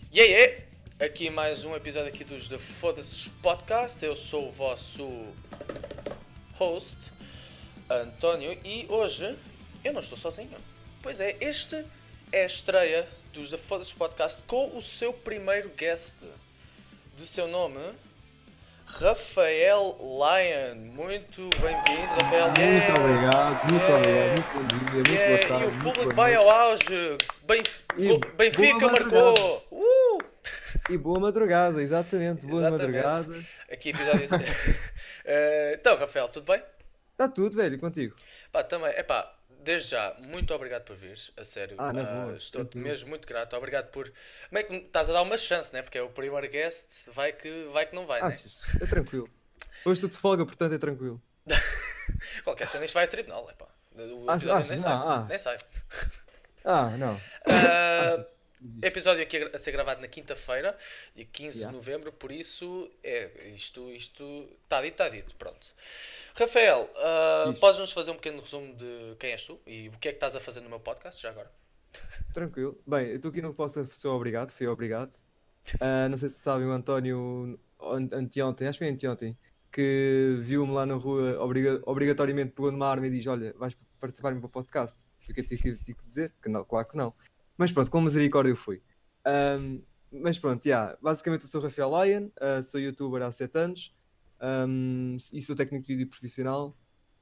E aí, aqui mais um episódio aqui dos The Foda-se Podcast. Eu sou o vosso host, António, e hoje eu não estou sozinho. Pois é, este é a estreia dos The Foda-se Podcast com o seu primeiro guest, de seu nome, Rafael Lion. Muito bem-vindo, Rafael. Muito obrigado, muito bom dia, muito boa tarde. E o muito público boa vai noite. ao auge. Benfica boa marcou. E boa madrugada, exatamente, boa Exatamente. madrugada. Aqui episódio. Então, Rafael, tudo bem? Está tudo, velho, contigo. Pá, também, desde já, muito obrigado por vires, a sério. Na boa, Estou-te tranquilo. mesmo muito grato. Obrigado por. Como é que estás a dar uma chance, né? Porque é o primeiro guest, vai que não vai, né? Achas? É tranquilo. Hoje estou de folga, portanto é tranquilo. Qualquer cena isto vai a tribunal, é pá. O episódio Achas? nem sai. Não, Nem sai. Não. Ah, Episódio aqui a ser gravado na quinta-feira, dia 15 de Yeah. novembro, por isso isto está dito, pronto. Rafael, Diz. podes-nos fazer um pequeno resumo de quem és tu e o que é que estás a fazer no meu podcast já agora? Tranquilo. Bem, eu estou aqui no Posso Ser Obrigado, fui obrigado. Não sei se sabem, o António, anteontem, acho que foi anteontem, que viu-me lá na rua, obrigatoriamente pegou numa arma e diz: Olha, vais participar no meu podcast. E o que eu tive que dizer? Que não, claro que não. Mas pronto, com misericórdia eu fui. Mas pronto, basicamente eu sou Rafael Lion, sou youtuber há 7 anos e sou técnico de vídeo profissional.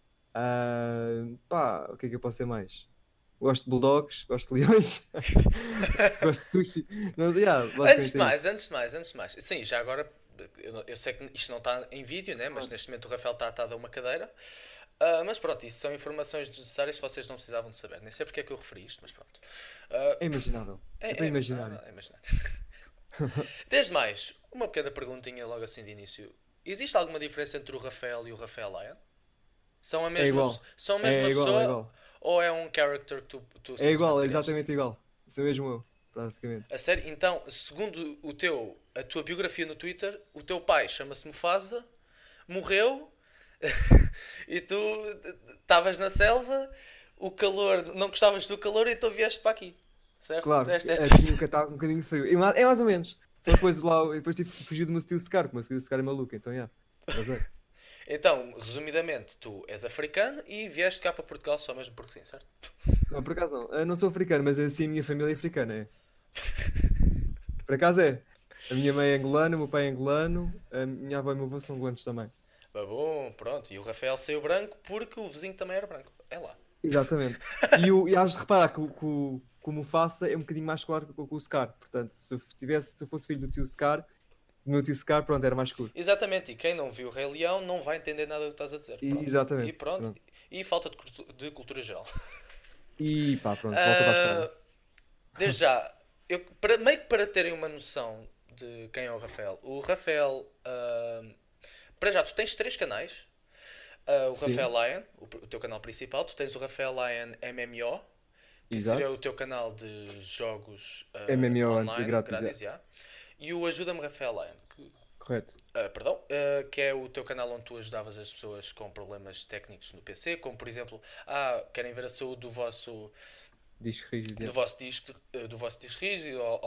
O que é que eu posso ser mais? Gosto de bulldogs, gosto de leões, gosto de sushi. Mas, basicamente é isso. Antes de mais, sim, já agora, eu sei que isto não está em vídeo, né? Mas neste momento o Rafael está atado a uma cadeira. Mas pronto, isso são informações necessárias que vocês não precisavam de saber. Nem sei porque é que eu referi isto, mas pronto. É imaginável. É para imaginar. É imaginário. Desde mais, uma pequena perguntinha logo assim de início. Existe alguma diferença entre o Rafael e o Rafael Lion? São a É mesma, igual. são a mesma É igual, pessoa? é igual. Ou é um character que tu É igual, é simplesmente criaste? exatamente igual. Sou mesmo eu, praticamente. A sério? Então, segundo a tua biografia no Twitter, o teu pai chama-se Mufasa, morreu e tu estavas na selva, o calor, não gostavas do calor e tu vieste para aqui. Certo? Claro, Esta é a tinha um catarro um bocadinho frio. É mais ou menos. Só depois lá, depois tive que fugir do meu tio Scar, porque o meu tio Scar é maluco, então Mas é. Então, resumidamente, tu és africano e vieste cá para Portugal só mesmo porque sim, certo? Não, por acaso não. Eu não sou africano, mas assim a minha família é africana, é. Por acaso é. A minha mãe é angolana, o meu pai é angolano, a minha avó e o meu avô são angolanos também. Mas bom, pronto. E o Rafael saiu branco porque o vizinho também era branco. É lá. Exatamente. E has de reparar que o Mufasa é um bocadinho mais claro que o Scar. Portanto, se eu fosse filho do tio Scar, do meu tio Scar, pronto, era mais escuro. Exatamente. E quem não viu o Rei Leão não vai entender nada do que estás a dizer. Pronto. E Exatamente. pronto. Pronto. E falta de cultura geral. E pá, pronto, volta para a escola. Desde já, meio que para terem uma noção de quem é o Rafael, para já, tu tens 3 canais. O Rafael Sim, Lion, o teu canal principal. Tu tens o Rafael Lion MMO, que seria o exato. teu canal de jogos MMO online, grátis, grátis, já. E o Ajuda-me Rafael Lion, correto. que é o teu canal onde tu ajudavas as pessoas com problemas técnicos no PC, como por exemplo, querem ver a saúde Disco rígido, do vosso disco rígido, ou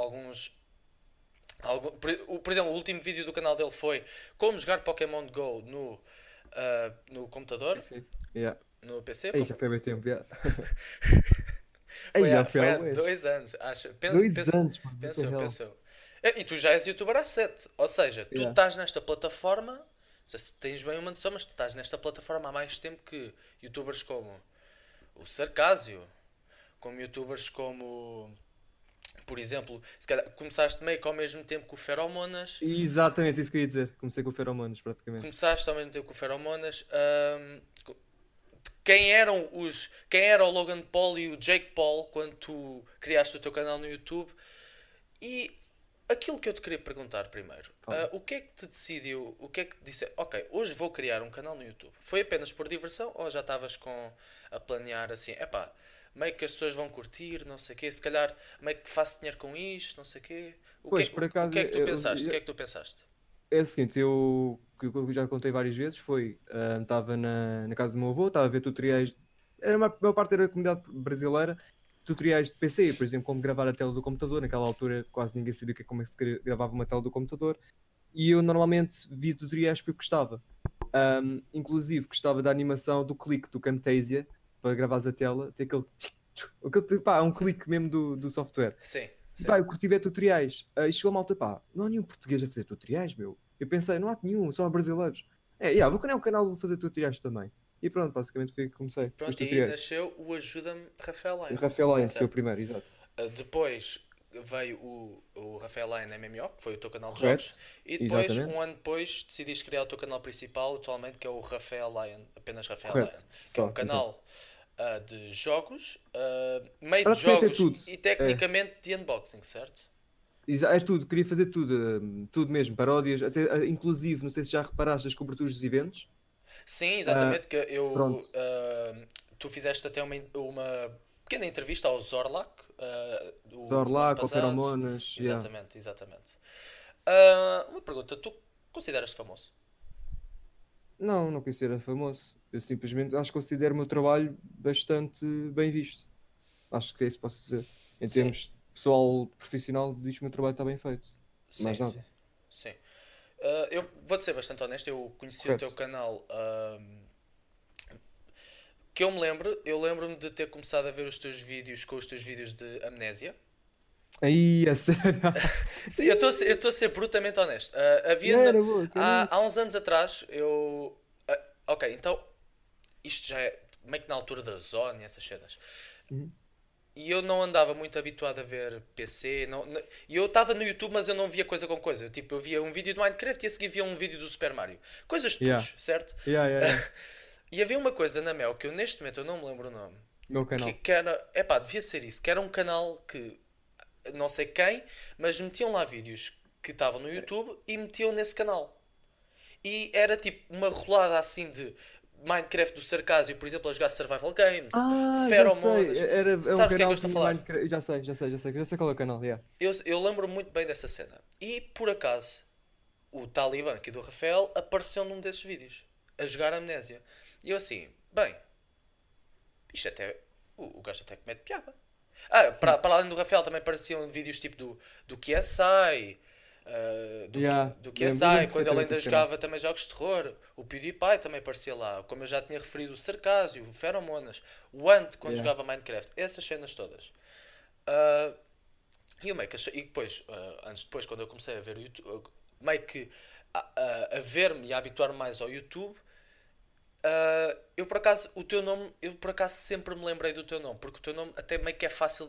por exemplo, o último vídeo do canal dele foi como jogar Pokémon Go no computador, Sim. Yeah. no PC. Aí já foi há bem tempo, Aí Foi já há, foi foi há há um mês. 2 anos, acho. 2 anos, mano, what the Pensou, hell. pensou. E tu já és youtuber há 7. Ou seja, tu Yeah. estás nesta plataforma. Não sei se tens bem uma noção, mas tu estás nesta plataforma há mais tempo que youtubers como o Sarcásio, como youtubers como, por exemplo, se calhar começaste meio que ao mesmo tempo que o Feromonas. Exatamente isso que eu ia dizer. Comecei com o Feromonas, praticamente. Começaste ao mesmo tempo que o Feromonas. Quem era o Logan Paul e o Jake Paul quando tu criaste o teu canal no YouTube? E aquilo que eu te queria perguntar primeiro, Fala. o que é que te decidiu, o que é que te disse, ok, hoje vou criar um canal no YouTube? Foi apenas por diversão ou já estavas a planear assim, meio que as pessoas vão curtir, não sei o quê, se calhar meio que faço dinheiro com isto, não sei o quê. Pois, por O acaso, que é que tu pensaste? O que é que tu pensaste? é o seguinte, que eu já contei várias vezes, estava na casa do meu avô, estava a ver tutoriais, a maior parte era a comunidade brasileira, tutoriais de PC, por exemplo, como gravar a tela do computador. Naquela altura quase ninguém sabia como é que se gravava uma tela do computador. E eu normalmente via tutoriais porque gostava. Inclusive gostava da animação do clique do Camtasia para gravares a tela. Tem pá, um clique mesmo do software. Sim, E sim. pá, eu curti ver tutoriais. E chegou a malta, pá, não há nenhum português a fazer tutoriais, meu. Eu pensei, não há nenhum, só há brasileiros. Vou criar um canal, vou fazer tutoriais também. E pronto, basicamente foi que comecei com os Pronto, e aí tutoriais. nasceu o Ajuda-me Rafael O Lyon. Rafael Lyon foi o Certo. primeiro, exato. Depois veio o Rafael Lyon MMO, que foi o teu canal de Correto? jogos. E depois, Exatamente. um ano depois, decidiste criar o teu canal principal, atualmente, que é o Rafael Lyon, apenas Rafael Lyon. Correto. Que é um Só, exato. canal de jogos, meio de Praticamente é jogos tudo. e tecnicamente de unboxing, certo? É tudo, queria fazer tudo, tudo mesmo, paródias, até, inclusive, não sei se já reparaste as coberturas dos eventos. Sim, Ah, exatamente, que pronto, tu fizeste até uma pequena entrevista ao Zorlak, no ano Zorlak, ou passado. Feromonas, yeah. Exatamente, exatamente. Uma pergunta, tu consideras-te famoso? Não, não considero famoso. Eu simplesmente acho que considero o meu trabalho bastante bem visto. Acho que é isso que posso dizer. Em Sim, termos pessoal, profissional, diz que o meu trabalho está bem feito. Mais sim, sim, nada. sim. Eu vou-te ser bastante honesto, eu conheci o teu Correto. canal, que eu lembro-me de ter começado a ver os teus vídeos com os teus vídeos de amnésia. Aí, a sério. Sim, eu estou a ser brutamente honesto. Era boa, caralho. Há uns anos atrás, ok, então, isto já é meio que na altura da Zone e essas cenas. Uhum. E eu não andava muito habituado a ver PC. E eu estava no YouTube, mas eu não via coisa com coisa. Eu via um vídeo do Minecraft e a seguir via um vídeo do Super Mario. Coisas de Yeah. putos, certo? Yeah. E havia uma coisa na Mel que eu neste momento eu não me lembro o nome. Meu canal. Que era. Epá, devia ser isso. Que era um canal que não sei quem, mas metiam lá vídeos que estavam no YouTube e metiam nesse canal. E era tipo uma rolada assim de Minecraft do Sarcásio, por exemplo, a jogar Survival Games, Já sei. Feromonas. É um Sabes o que é que eu canal que estou a tinha falar? Minecraft. Já sei qual é o canal, yeah. Eu lembro muito bem dessa cena. E por acaso, o Taliban aqui do Rafael apareceu num desses vídeos, a jogar Amnésia. E eu assim, bem, isto até. O gajo até que mete piada. Para além do Rafael também apareciam vídeos tipo do QSI. Yeah. Do Lembro QSI, quando ele perfeitamente ainda desse canal. jogava também jogos de terror. O PewDiePie também aparecia lá. Como eu já tinha referido, o Sarcásio, o Feromonas, o Ant quando Yeah. jogava Minecraft. Essas cenas todas. Ah, e eu meio que achei, e depois, anos depois, quando eu comecei a ver o YouTube, meio que a ver-me e a habituar-me mais ao YouTube, eu por acaso, o teu nome, eu por acaso sempre me lembrei do teu nome, porque o teu nome até meio que é fácil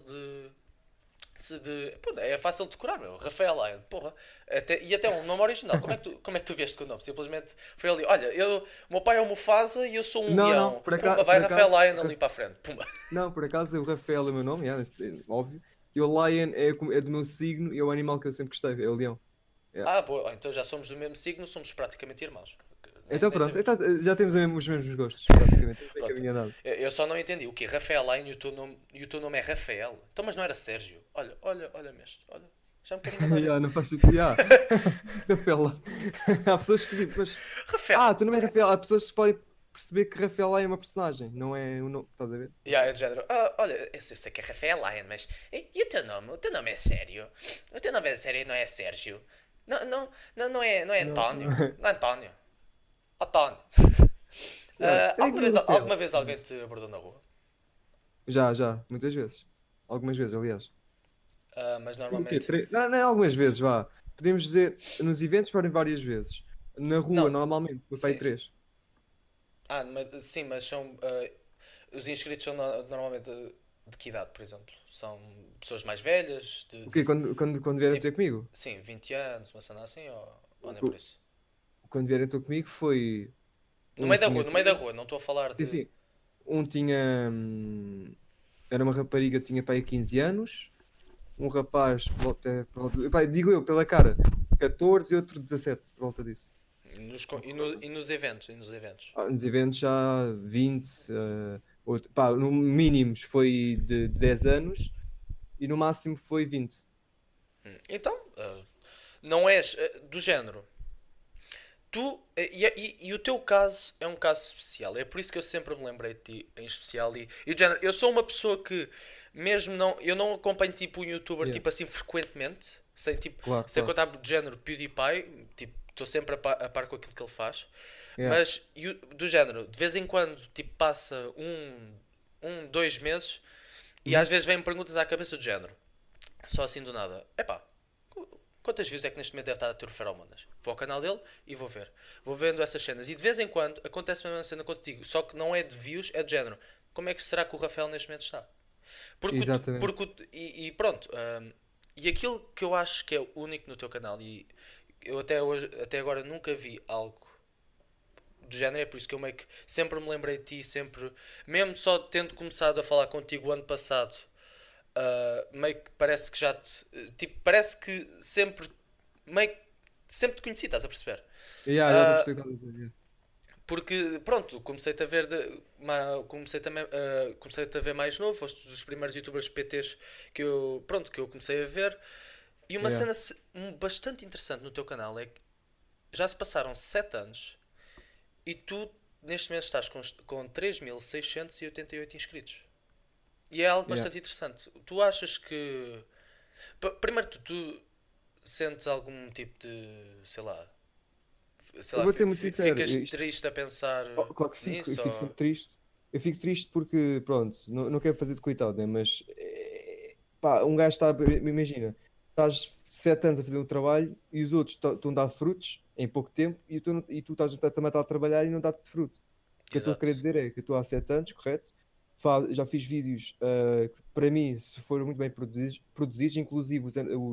pô, é fácil de decorar, meu. Rafael Lyon, porra. E até um nome original. Como é que tu vieste com o nome? Simplesmente foi ali, olha, o meu pai é o Mufasa e eu sou um Não, leão. Pumba, vai por Rafael acaso, Lyon ali para a frente. Pumba. não, por acaso o Rafael é o meu nome, yeah, óbvio. E o Lion é do meu signo e é o animal que eu sempre gostei, é o leão. Yeah. Boa, então já somos do mesmo signo, somos praticamente irmãos. Então Nem pronto, sabia. então, já temos os mesmos gostos, praticamente. Bem Pronto. caminho andado. Eu só não entendi. O quê? Rafael Lyon e o teu nome é Rafael? Então, mas não era Sérgio? Olha-me este. Olha. Já me quero enganar Yeah, neste. não faz sentido. Yeah. Rafael. Há pessoas que dizem, mas. Rafael. Tu não é Rafael. Há pessoas que podem perceber que Rafael é uma personagem, não é um nome. Estás a ver? É de género. Olha, eu sei que é Rafael Lyon, mas. E o teu nome? O teu nome é sério? O teu nome é sério e não é Sérgio? Não é Não, António? não é. Não é António. António. Yeah. É igual ao Rafael. Alguma vez alguém te abordou na rua? Já, muitas vezes. Algumas vezes, aliás. Mas O quê? normalmente. Não, não é algumas vezes, vá. Podemos dizer, nos eventos foram várias vezes. Na rua, Não, normalmente, meu pai sim. três. Sim, mas são. Os inscritos são normalmente de que idade, por exemplo? São pessoas mais velhas? O quê? Quando vieram ter Tipo, comigo? sim, 20 anos, uma cena assim, ou nem por O- isso? Quando vieram ter comigo foi. No Um meio da tinha rua, no meio da 13. rua, não estou a falar Sim, de. sim. Um tinha. Era uma rapariga, tinha pai 15 anos. Um rapaz, pá, digo eu, pela cara, 14 e outro 17, por volta disso. E nos eventos, e nos eventos. Nos eventos já 20, pá, no mínimos foi de 10 anos e no máximo foi 20. Então, não és do género. E o teu caso é um caso especial. É por isso que eu sempre me lembrei de ti em especial. E de género, eu sou uma pessoa que, mesmo não. Eu não acompanho tipo um youtuber Yeah. tipo assim frequentemente. Sem, tipo, Claro, sem claro. contar de género PewDiePie. Tipo, estou sempre a par com aquilo que ele faz. Yeah. Mas do género, de vez em quando, tipo, passa 2 meses e às Uhum. vezes vêm perguntas à cabeça do género. Só assim do nada. Epá, quantas views é que neste momento deve estar a ter o Feromonas? Vou ao canal dele e vou ver. Vou vendo essas cenas. E de vez em quando acontece a mesma cena contigo. Só que não é de views, é de género. Como é que será que o Rafael neste momento está? Exatamente. E pronto. E aquilo que eu acho que é único no teu canal, e eu até, hoje, até agora nunca vi algo do género, é por isso que eu meio que sempre me lembrei de ti, sempre, mesmo só tendo começado a falar contigo o ano passado, meio que parece que já te. Tipo, parece que sempre. Meio que sempre te conheci, estás a perceber? Yeah, já estou a Ah, perceber o que estás a dizer. porque, pronto, comecei-te a ver. Comecei também, comecei-te a ver mais novo, foste dos primeiros youtubers PTs que eu comecei a ver. E uma Yeah. cena bastante interessante no teu canal é que já se passaram 7 anos e tu, neste momento, estás com 3.688 inscritos. E é algo Yeah. bastante interessante. Tu achas que. Primeiro, tu sentes algum tipo de. Sei Eu lá, vou ser muito sincero. ficas triste a pensar Oh, claro que fico, eu nisso? fico sempre triste. Eu fico triste porque, pronto, não quero fazer de coitado, né? Mas, pá, um gajo está, imagina, estás 7 anos a fazer um trabalho e os outros estão a dar frutos em pouco tempo e tu estás também a estar a trabalhar e não dá-te fruto. O que eu estou a querer Exato. dizer é que eu estou há 7 anos, correto? Já fiz vídeos que, para mim, se foram muito bem produzidos, inclusive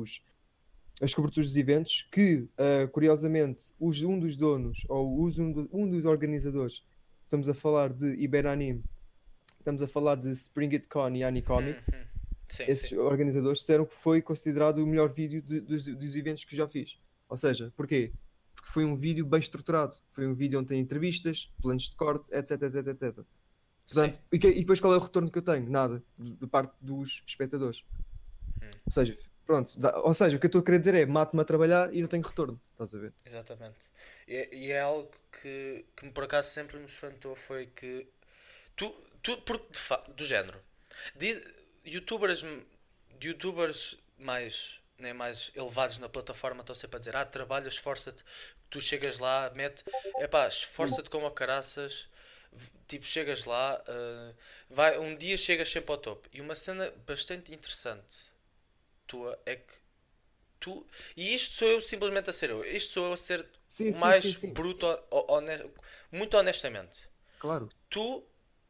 as coberturas dos eventos, que, curiosamente, um dos donos, ou um dos organizadores, estamos a falar de Iberanime, estamos a falar de Spring It Con e Anicomics, Uhum. Sim, sim. esses organizadores disseram que foi considerado o melhor vídeo dos eventos que já fiz. Ou seja, porquê? Porque foi um vídeo bem estruturado. Foi um vídeo onde tem entrevistas, planos de corte, etc, etc, etc. Sim. Portanto, e depois qual é o retorno que eu tenho? Nada, de parte dos espectadores. Hum, Ou seja, pronto, ou seja, o que eu estou a querer dizer é mato-me a trabalhar e não tenho retorno. Estás a ver? exatamente. E é algo que me por acaso sempre me espantou foi que tu, porque de facto, do género, diz, youtubers, youtubers mais, né, mais elevados na plataforma estão sempre a dizer, trabalha, esforça-te, tu chegas lá, mete, epá, Hum. esforça-te como a caraças, tipo, chegas lá, vai, um dia chegas sempre ao topo. E uma cena bastante interessante tua é que tu, e isto sou eu simplesmente a ser eu, isto sou eu a ser Sim, o sim, sim, mais sim. bruto, muito honestamente. Claro. Tu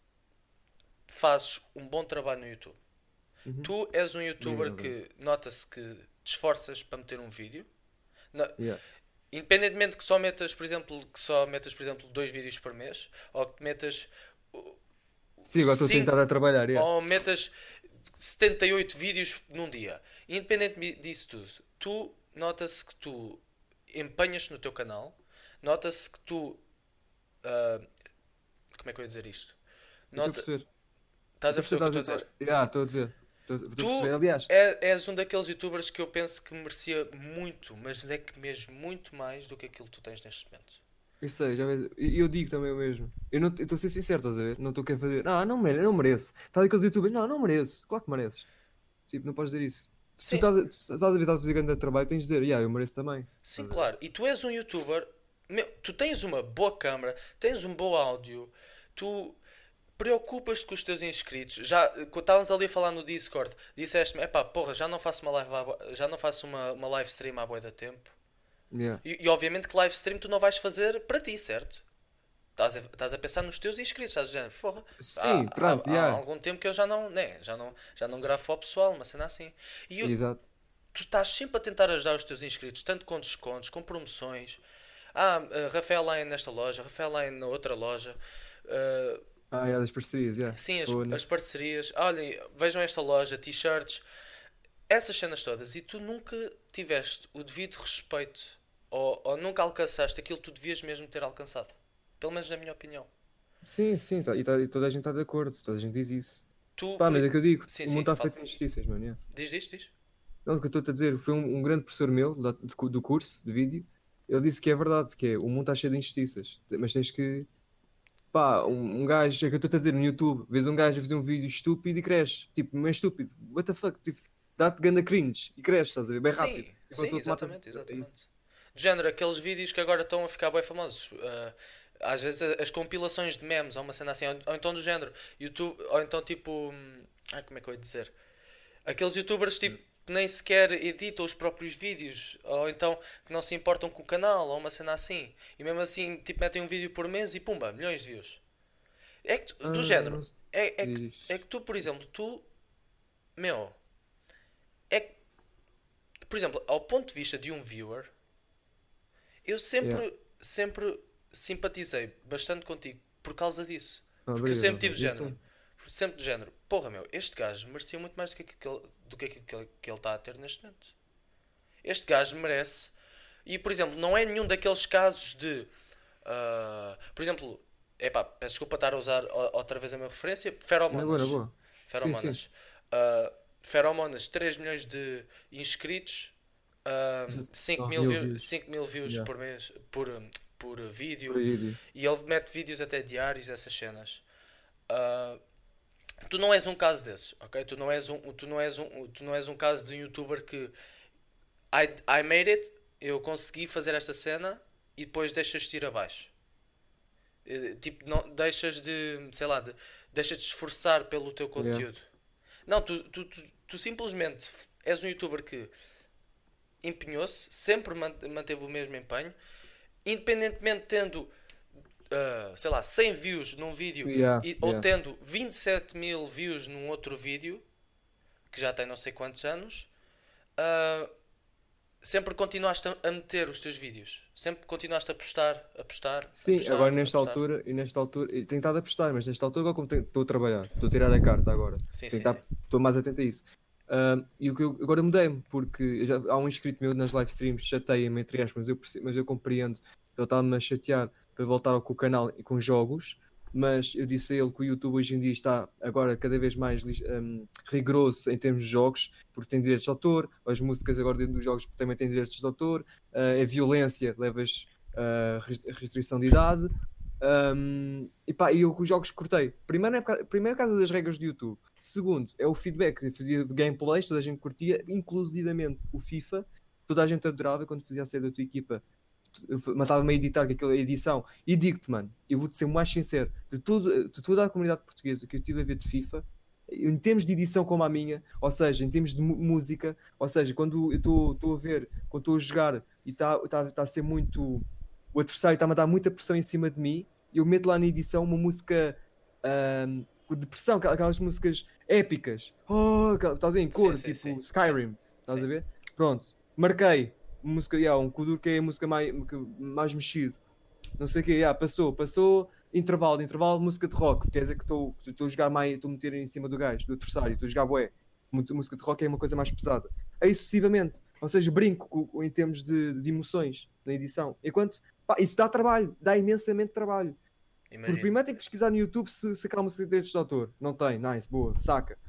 fazes um bom trabalho no YouTube. Uhum. Tu és um youtuber Obrigado, obrigado. que nota-se que te esforças para meter um vídeo. Na- Yeah. Independentemente que só metas, por exemplo, 2 vídeos por mês, ou que metas Sim, agora estou a 5 tentar a trabalhar, yeah. ou metas 78 vídeos num dia. Independentemente disso tudo, tu nota-se que tu empenhas no teu canal, nota-se que tu. ah, como é que eu ia dizer isto? Eu estou a Nota, perceber. Eu estás estou a a perceber o que eu perceber, estou a dizer? estou a dizer. Estou a perceber. Tu Aliás, és um daqueles youtubers que eu penso que merecia muito, mas é que mesmo muito mais do que aquilo que tu tens neste momento. eu sei, já vês, eu digo também o mesmo. Eu não, eu estou a ser sincero, estás a ver? Não estou a querer fazer. Não mereço. Está ali aqueles youtubers, não mereço. Claro que mereces. Tipo, não podes dizer isso. Se tu Sim, estás a ver, estás a fazer grande trabalho, tens de dizer, eu mereço também. sim, Estás a ver? claro. E tu és um youtuber, tu tens uma boa câmara, tens um bom áudio, tu preocupas-te com os teus inscritos. Já, quando estávamos ali a falar no Discord, disseste-me, epá, porra, já não faço uma live, já não faço uma live stream há bué da tempo. Yeah. E obviamente que live stream tu não vais fazer para ti, certo? Estás a pensar nos teus inscritos, estás dizendo, porra, Sim, pronto, há yeah. algum tempo que eu já não, né, já não gravo para o pessoal, uma cena assim. E Exato. tu estás sempre a tentar ajudar os teus inscritos, tanto com descontos, com promoções. Rafael Line nesta loja, Rafael Line na outra loja. Ah, Yeah, das parcerias, yeah. sim, as, Estou as nisso. parcerias. Olhem, vejam esta loja, t-shirts, essas cenas todas. E tu nunca tiveste o devido respeito ou nunca alcançaste aquilo que tu devias mesmo ter alcançado. Pelo menos na minha opinião. Sim, sim, e toda a gente está de acordo, toda a gente diz isso. Tu, Pá, por... mas é que eu digo, Sim, o mundo sim, está fala. feito de injustiças, mano. Yeah. Diz. Não, o que eu estou a dizer, foi um grande professor meu do curso de vídeo ele disse que é verdade, que é, o mundo está cheio de injustiças, mas tens que, pá, um gajo, é que eu estou a dizer no YouTube, vês um gajo a fazer um vídeo estúpido e cresce, tipo, não é estúpido, what the fuck, tipo, dá-te ganda cringe e cresce, estás a ver, bem rápido. Sim, Enquanto sim, outro matas, exatamente, é isso. exatamente. Do género, aqueles vídeos que agora estão a ficar bem famosos. Às vezes as compilações de memes, ou uma cena assim, ou então do género, YouTube, ou então tipo. Ai, como é que eu ia dizer? Aqueles youtubers tipo que nem sequer editam os próprios vídeos, ou então que não se importam com o canal, ou uma cena assim. E mesmo assim, tipo, metem um vídeo por mês e pumba, milhões de views. É que, do género, Não é que tu, por exemplo, meu, é que, por exemplo, ao ponto de vista de um viewer, eu yeah. sempre simpatizei bastante contigo por causa disso. Porque eu Obrigado, sempre tive obrigado. de Eu género. sei. Sempre de género. Porra, meu, este gajo merecia muito mais do que aquilo que ele está a ter neste momento. Este gajo merece. E, por exemplo, não é nenhum daqueles casos de. Por exemplo, epá, peço desculpa estar a usar outra vez a minha referência. Na boa, na Feromonas. boa. Sim, sim. Feromonas. Feromonas, 3 milhões de inscritos. Exato. 5 9 mil, mil views. 5 mil views Yeah. por mês. Por Por vídeo. aí. E ele mete vídeos até diários, essas cenas. Ah, Tu não és um caso desses, ok? Tu não és um caso de um youtuber que I made it, eu consegui fazer esta cena e depois deixas-te ir abaixo. Tipo, não, deixas de, sei lá, deixas de esforçar pelo teu Yeah. conteúdo. Não, tu simplesmente és um youtuber que empenhou-se, sempre manteve o mesmo empenho, independentemente de tendo sei lá, 100 views num vídeo Yeah, ou yeah. tendo 27 mil views num outro vídeo, que já tem não sei quantos anos, ah, sempre continuaste a meter os teus vídeos. Sempre continuaste a postar, a postar, a Sim, agora postar, a nesta postar. altura, e tenho estado a postar, mas nesta altura, agora como estou a trabalhar, estou a tirar a carta agora, Sim, sim, sim. estou mais atento a isso. E o que eu agora mudei-me, porque há um inscrito meu nas live streams, chateia-me, entre aspas, mas eu compreendo, ele estava-me a chatear para voltar com o canal e com jogos, mas eu disse a ele que o YouTube hoje em dia está agora cada vez mais rigoroso em termos de jogos, porque tem direitos de autor, as músicas agora dentro dos jogos também têm direitos de autor, é violência, levas restrição de idade. E pá, eu com os jogos cortei. Primeiro, por causa das regras do YouTube. Segundo, é o feedback. Eu fazia gameplays, toda a gente curtia, inclusivamente o FIFA. Toda a gente adorava quando fazia a série da tua equipa. Matava-me a editar com aquela edição. E digo-te, mano, eu vou-te ser mais sincero: de toda a comunidade portuguesa que eu tive a ver de FIFA, em termos de edição como a minha, ou seja, em termos de música, ou seja, quando eu estou a ver, quando estou a jogar e está a ser muito. O adversário está-me a dar muita pressão em cima de mim, e eu meto lá na edição uma música de pressão, aquelas músicas épicas, estás a ver, em Sim, cor, sim, tipo sim. Sim, Skyrim, estás a sim. ver? Pronto, marquei música, um Kudur que é a música mais mexido, não sei o quê, passou, intervalo, música de rock, quer dizer que estou a jogar mais, estou a meter em cima do gajo, do adversário, estou a jogar bué, música de rock é uma coisa mais pesada, aí sucessivamente, ou seja, brinco em termos de emoções na edição, enquanto, pá, isso dá trabalho, dá imensamente trabalho, porque Imagino. primeiro tem que pesquisar no YouTube se aquela música tem direitos de autor, não tem, nice, boa, saca,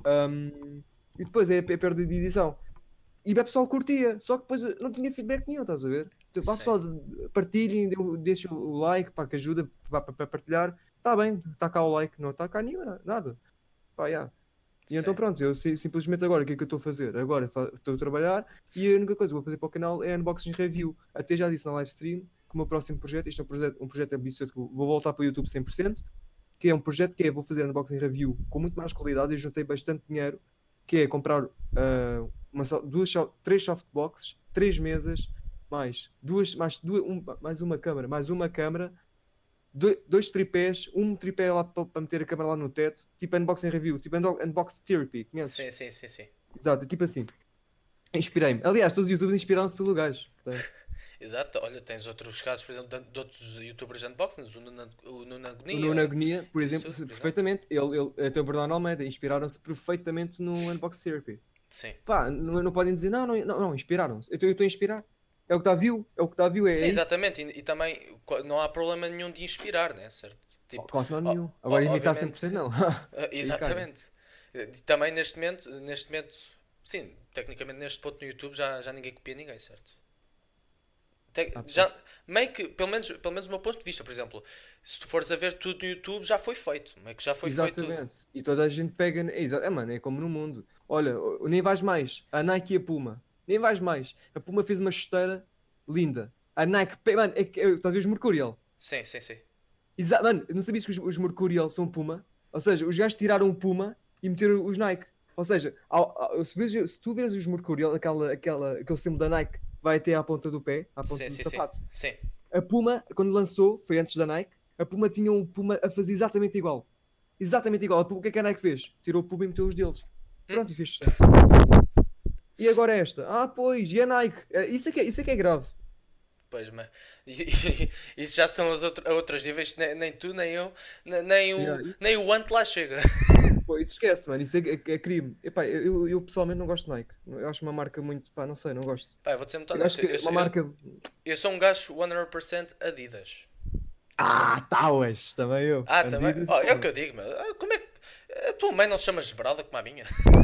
e depois é perda de edição. E o pessoal curtia, só que depois não tinha feedback nenhum, estás a ver? Tipo, pá, Sim. pessoal, partilhem, deixem o like, pá, que ajuda para partilhar. Está bem, está cá o like, não está cá nenhum, nada. Pá, yeah. E então Sim. pronto, eu simplesmente agora, o que é que eu estou a fazer? Agora estou a trabalhar e a única coisa que vou fazer para o canal é unboxing review. Até já disse na live stream que o meu próximo projeto, isto é um projeto ambicioso que vou voltar para o YouTube 100%, que é um projeto que é, vou fazer unboxing review com muito mais qualidade, eu juntei bastante dinheiro, que é comprar três softboxes, três mesas, mais uma câmara, dois tripés, um tripé lá para meter a câmera lá no teto, tipo unboxing review, tipo unbox therapy, conheces? Sim, sim, sim, sim. Exato, tipo assim. Inspirei-me. Aliás, todos os youtubers inspiraram-se pelo gajo. Portanto, Exato. Olha, tens outros casos, por exemplo, de outros youtubers de unboxing, o Nuno o Nuno Agonia, Agonia, por isso exemplo, tudo, por exemplo. perfeitamente, até o Bernardo Almeida, inspiraram-se perfeitamente no unbox therapy. Sim. Pá, não podem dizer, não, inspiraram-se. Eu estou a inspirar. É o que está view, Sim, é isso. exatamente. E também não há problema nenhum de inspirar, né? Certo? Tipo, Claro que não há o- nenhum. Agora imitar obviamente 100% que. não. Aí caga. Exatamente. Também neste momento, sim, tecnicamente neste ponto no YouTube já ninguém copia ninguém, certo? Já, meio que, pelo menos do meu ponto de vista, por exemplo, se tu fores a ver tudo no YouTube, já foi feito. Meio que já foi feito tudo. Exatamente. E toda a gente pega. Mano, é como no mundo. Olha, nem vais mais. A Nike e a Puma. Nem vais mais. A Puma fez uma chuteira linda. A Nike. Mano, estás a ver os Mercurial? Sim, sim, sim. Mano, não sabias que os Mercurial são Puma? Ou seja, os gajos tiraram o Puma e meteram os Nike. Ou seja, se tu vês os Mercurial, aquele símbolo da Nike vai até à ponta do pé, à ponta Sim, do sim, sim. sapato. Sim. A Puma, quando lançou, foi antes da Nike, a Puma tinha um Puma a fazer exatamente igual. Exatamente igual. O que é que a Nike fez? Tirou o Puma e meteu os deles. Pronto, e fez sucesso. E agora esta? Ah, pois, e a Nike? Isso é que é grave. Pois, mas isso já são a outros níveis. Nem tu, nem eu, nem Yeah, nem o Ant lá chega. pô, isso esquece, mano. Isso é crime. Epá, eu pessoalmente não gosto de Nike. Eu acho uma marca muito. Pá, não sei, não gosto. Pá, eu vou-te ser muito Eu acho honesto. que é uma marca. Eu sou um gajo 100% Adidas. Ah, tauas! Também eu. Ah, também? Adidas. Oh, é o que eu digo, meu. Como é que. A tua mãe não se chama Esmeralda como a minha?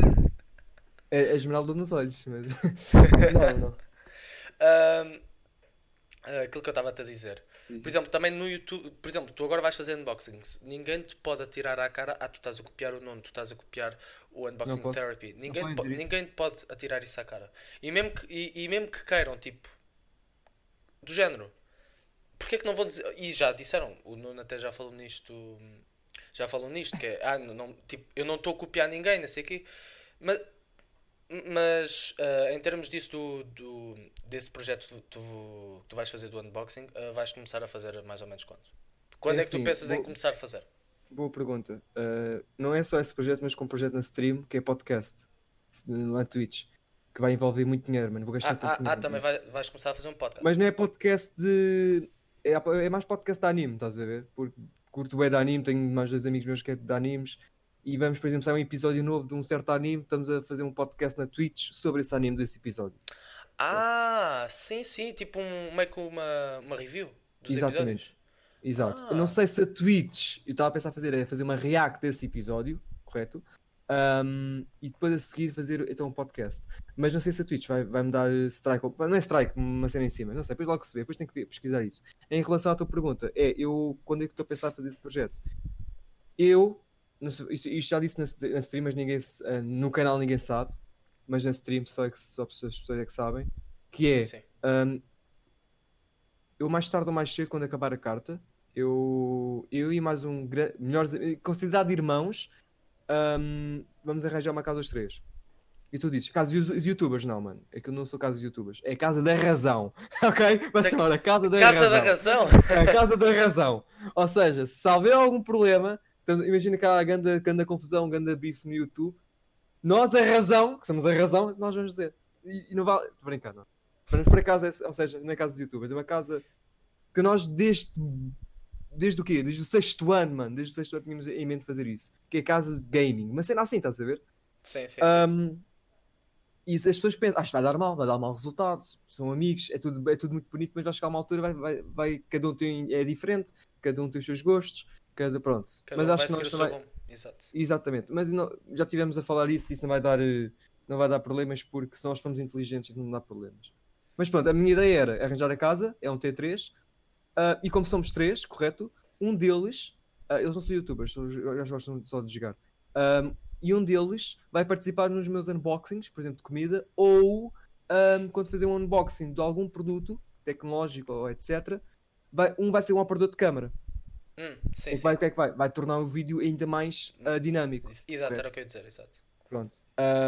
É esmeralda nos olhos, mas. Não, não. Ahm, aquilo que eu estava-te a dizer. Por Diz. exemplo, também no YouTube. Por exemplo, tu agora vais fazer unboxings. Ninguém te pode atirar à cara. Ah, tu estás a copiar o Nuno, tu estás a copiar o Não Unboxing posso. Therapy. Não podem dizer isso. Ninguém te pode atirar isso à cara. E mesmo que queiram, tipo, do género. Porquê que não vão dizer. E já disseram, o Nuno até já falou nisto. Já falou nisto, que é. Ah, não, tipo, eu não estou a copiar ninguém, não sei o quê. Mas, mas em termos disso, desse projeto que tu vais fazer do unboxing, vais começar a fazer mais ou menos quando? Quando É é que tu assim, pensas em começar a fazer? boa pergunta. Não é só esse projeto, mas com um projeto na stream, que é podcast, lá na Twitch, que vai envolver muito dinheiro, mano. Vou gastar tanto dinheiro Também nisso. vais começar a fazer um Mas podcast. não é podcast de. É mais podcast de anime, estás a ver? Porque curto bem de anime, tenho mais dois amigos meus que é de animes. E vamos, por exemplo, sair um episódio novo de um certo anime, estamos a fazer um podcast na Twitch sobre esse anime desse episódio. Ah, sim, sim, tipo meio que uma review dos Exatamente. episódios. Exato. Eu não Ah, sei se a Twitch, eu estava a pensar fazer uma react desse episódio, correto? E depois a seguir fazer então um podcast. Mas não sei se a Twitch vai me dar strike, não é strike, uma cena em cima, não sei, depois logo se vê, depois tenho que pesquisar isso. Em relação à tua pergunta, eu quando é que estou a pensar a fazer esse projeto? Eu, não sei, isto já disse na stream, mas no canal ninguém sabe, mas na stream só as pessoas é que sabem, que sim, é. sim. hum, eu mais tarde ou mais cedo, quando acabar a carta, eu e mais melhores, considerado irmãos, vamos arranjar uma casa dos três. E tu dizes, casa dos youtubers, não, mano. É que eu não sou casa dos youtubers. É a casa da razão. Ok? Vai Da chamar a casa da Casa da razão. Razão? É a casa da razão. Ou seja, se houver algum problema, então, imagina que há grande confusão, grande bife no YouTube. Nós, a razão, que somos a razão, nós vamos dizer. E não vale. Estou brincando, não. Mas por acaso, ou seja, não é casa dos youtubers, é uma casa que nós desde o quê? Desde o sexto ano, mano. Desde o sexto ano tínhamos em mente fazer isso. Que é a casa de gaming. Uma cena assim, estás a ver? Sim, sim, sim. Um, e as pessoas pensam, vai dar mau resultado. São amigos, é tudo muito bonito, mas vai chegar uma altura, cada um é diferente, cada um tem os seus gostos, pronto. Cada Mas um acho vai que seguir nós o seu também. rumo. Exato. Exatamente. Mas já tivemos a falar isso não vai dar, problemas, porque se nós formos inteligentes, isso não dá problemas. Mas pronto, a minha ideia era arranjar a casa, é um T3. E como somos três, correto? Um deles, eles não são youtubers, eles gostam só de jogar. E um deles vai participar nos meus unboxings, por exemplo, de comida, ou quando fazer um unboxing de algum produto tecnológico ou etc. Vai ser um operador de câmara. Sim, O sim. que é que vai? Vai tornar o vídeo ainda mais dinâmico. Exato, era o Correto? que eu ia dizer, exato. Pronto.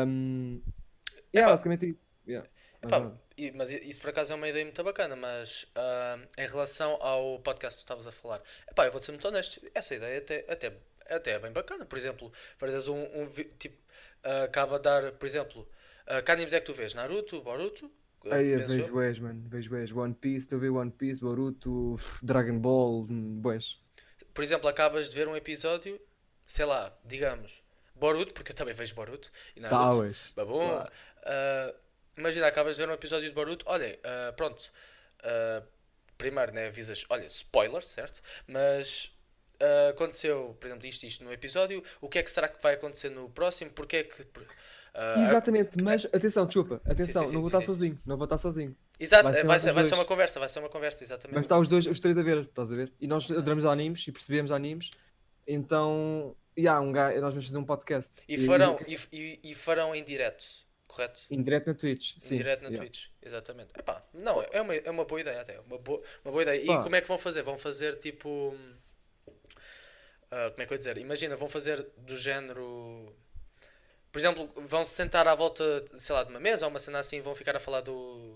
Epá, Basicamente. Yeah. Mais epá, nada. mas isso por acaso é uma ideia muito bacana, mas em relação ao podcast que tu estavas a falar, epá, eu vou-te ser muito honesto, essa ideia até é bem bacana. Por exemplo, fazes tipo, acaba de dar, por exemplo, que animes é que tu vês? Naruto, Boruto, Aí eu penso eu. vejo és, mano. Vejo és. One Piece, estou a ver One Piece, Boruto, Dragon Ball, boés. Por exemplo, acabas de ver um episódio, sei lá, digamos, Boruto, porque eu também vejo Boruto e Naruto, Tauas. babum. Claro. ah, Imagina, acabas de ver um episódio de Boruto, olhem, pronto, ah, primeiro, né, avisas, olha, spoiler, certo? Mas aconteceu, por exemplo, isto no episódio, o que é que será que vai acontecer no próximo? Porque é que Exatamente, mas atenção, desculpa, Sim, sim, atenção, sim, não vou estar diz isso. sozinho, não vou estar sozinho. Exato, Vai ser vai os ser uma dois. conversa, Mas exatamente. está os três a ver, estás a ver? E nós adoramos animes e percebemos animes, então, nós vamos fazer um podcast. E farão em direto, correto? Em direto na Twitch, Em sim. direto na Yeah. Twitch, exatamente. Epá, não, é uma boa ideia até. Uma boa ideia. E Pá, como é que vão fazer? Vão fazer tipo. Como é que eu ia dizer? Imagina, vão fazer do género. Por exemplo, vão se sentar à volta, sei lá, de uma mesa ou uma cena assim e vão ficar a falar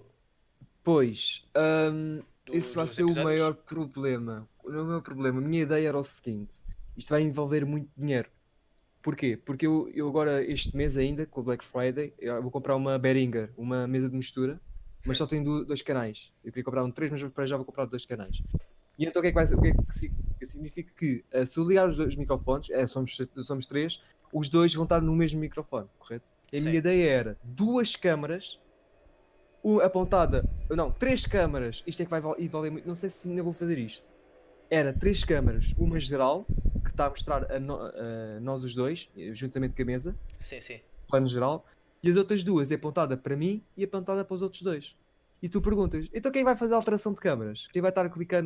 pois, esse vai dos ser o episódios? maior problema. O meu problema, a minha ideia era o seguinte: isto vai envolver muito dinheiro. Porquê? Porque eu agora, este mês ainda, com o Black Friday, eu vou comprar uma Behringer, uma mesa de mistura, mas só tem dois canais. Eu queria comprar três, mas para já vou comprar dois canais. E então o que é que vai ser? O que é que significa que se eu ligar os dois microfones, somos três, os dois vão estar no mesmo microfone, correto? E a Sim. minha ideia era duas câmaras, apontada, não, três câmaras, isto é que vai valer muito, não sei se ainda vou fazer isto. Era três câmaras, uma geral, que está a mostrar a nós os dois, juntamente com a mesa, Sim. plano geral, e as outras duas é apontada para mim e apontada para os outros dois. E tu perguntas, então quem vai fazer a alteração de câmaras? Quem vai estar a clicar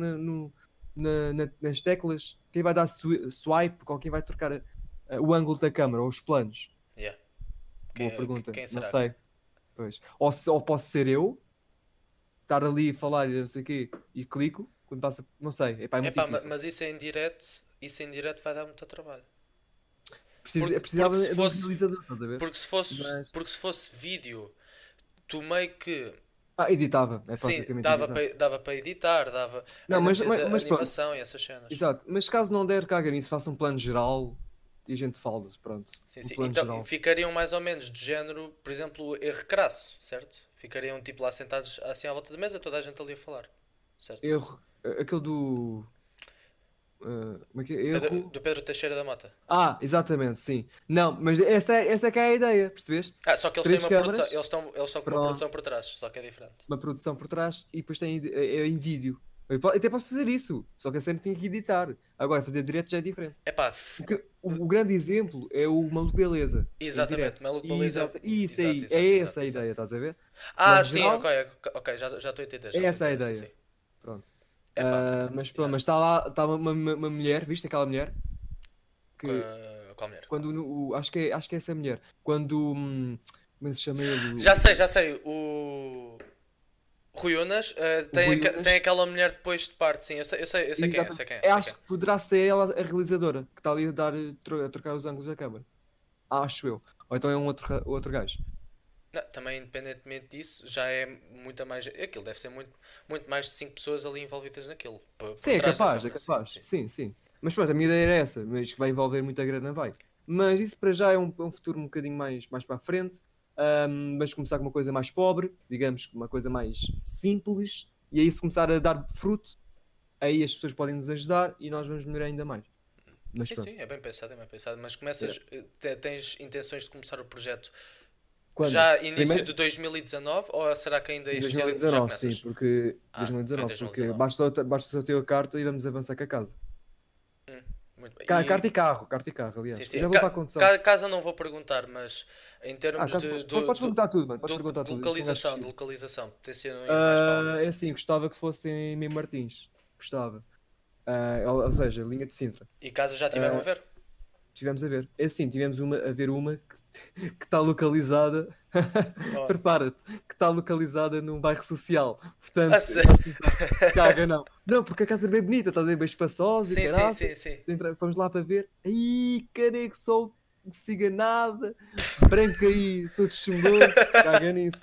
nas teclas? Quem vai dar swipe? Ou quem vai trocar o ângulo da câmara ou os planos? Yeah. Boa pergunta, Quem não será? sei. Pois. Ou posso ser eu, estar ali a falar e não sei o quê, e clico, quando passa, não sei, é muito Epá, difícil. mas isso em direto vai dar muito trabalho. Precisava Porque se de um fosse, realizador, estás a ver? Mas, porque se fosse vídeo, tu meio que. editava, é Sim, praticamente editar. dava para editar, dava. Não, Ainda mas, metes mas, a mas pronto, animação e essas cenas. exato, mas caso não der, caga nisso, faça um plano geral e a gente fala-se, pronto, um Sim. plano Então geral. ficariam mais ou menos do género, por exemplo, erro crasso, certo? Ficariam tipo lá sentados assim à volta da mesa, toda a gente ali a falar, certo? Erro, aquele como é que é? Erro. Do Pedro Teixeira da Mota. Exatamente, sim. Não, mas essa é que é a ideia, percebeste? Só que eles têm Três uma produção, câmaras, eles estão com uma produção pronto, por trás, só que é diferente. uma produção por trás e depois tem em vídeo. Até posso fazer isso, só que a cena tem que editar. Agora, fazer direto já é diferente. Epá, O grande exemplo é o Maluco Beleza, em exatamente, direto. Maluco Beleza. Isso aí, é essa a ideia, Exato. estás a ver? Plano Sim, geral, ok, já estou a entender, é já estou a essa a entender, ideia. sim. Pronto. Epá, Mas pronto, yeah. mas está lá, está uma mulher, viste aquela mulher? Que Qual mulher? quando acho que é essa mulher. Quando como é que se chama ele? Já sei, o Rui Unas O Rui tem Unas. aquela mulher depois de parte, sim, eu sei quem é, Exatamente. sei quem é, sei quem Acho é. que poderá ser ela a realizadora que está ali a dar a trocar os ângulos da câmara. Acho eu. Ou então é um outro gajo. Não, também, independentemente disso, já é muita mais. Aquilo deve ser muito mais de 5 pessoas ali envolvidas naquilo. Sim, Por é trás da capaz, é câmara, sim, capaz. sim. Sim, sim. Mas pronto, a minha ideia era essa, mas que vai envolver muita grana, vai. Mas isso para já é um futuro um bocadinho mais para a frente. Vamos começar com uma coisa mais pobre, digamos, uma coisa mais simples, e aí se começar a dar fruto, aí as pessoas podem nos ajudar e nós vamos melhorar ainda mais. Mas Sim, pronto. é bem pensado, é bem pensado. Mas É. tens intenções de começar o projeto Quando? já início Primeiro, de 2019 ou será que ainda em este ano já 2019, sim, começas? porque Em 2019, porque 2019. basta só ter a carta e vamos avançar com a casa. Muito bem. Carta e carro, Sim, aliás. Eu sim. já vou para a condução. Casa não vou perguntar, mas em termos Podes perguntar tudo, mano. Podes perguntar de tudo. Eu sou um gajo localização, acessível. tencionam ir mais para onde? É assim, gostava que fosse em Mem Martins. Gostava. Ou seja, linha de Sintra. E casa já tiveram a Ah, ver? tivemos a ver. É assim, tivemos a ver uma que está localizada. Onde? Prepara-te, que está localizada num bairro social. A Portanto, sério? nós caga não. Não, porque a casa é bem bonita, estás a ver, bem espaçosa e caraças. Sim. Fomos lá para ver. Aí, caneco, sol de ciganada, branco aí, todo chumboso. Caga nisso.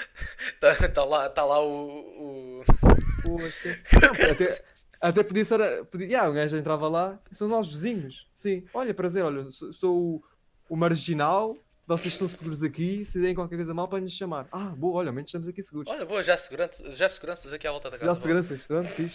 Tá lá o. Pô, esquece. Não, até podia ser. Um gajo entrava lá, são nós vizinhos. Sim, olha, prazer, olha, sou o marginal, vocês estão seguros aqui, se derem qualquer coisa mal, podem nos chamar. Boa, olha, ao menos estamos aqui seguros. Olha, boa, já seguranças aqui à volta da Já casa. Boa. seguranças, pronto, fixe.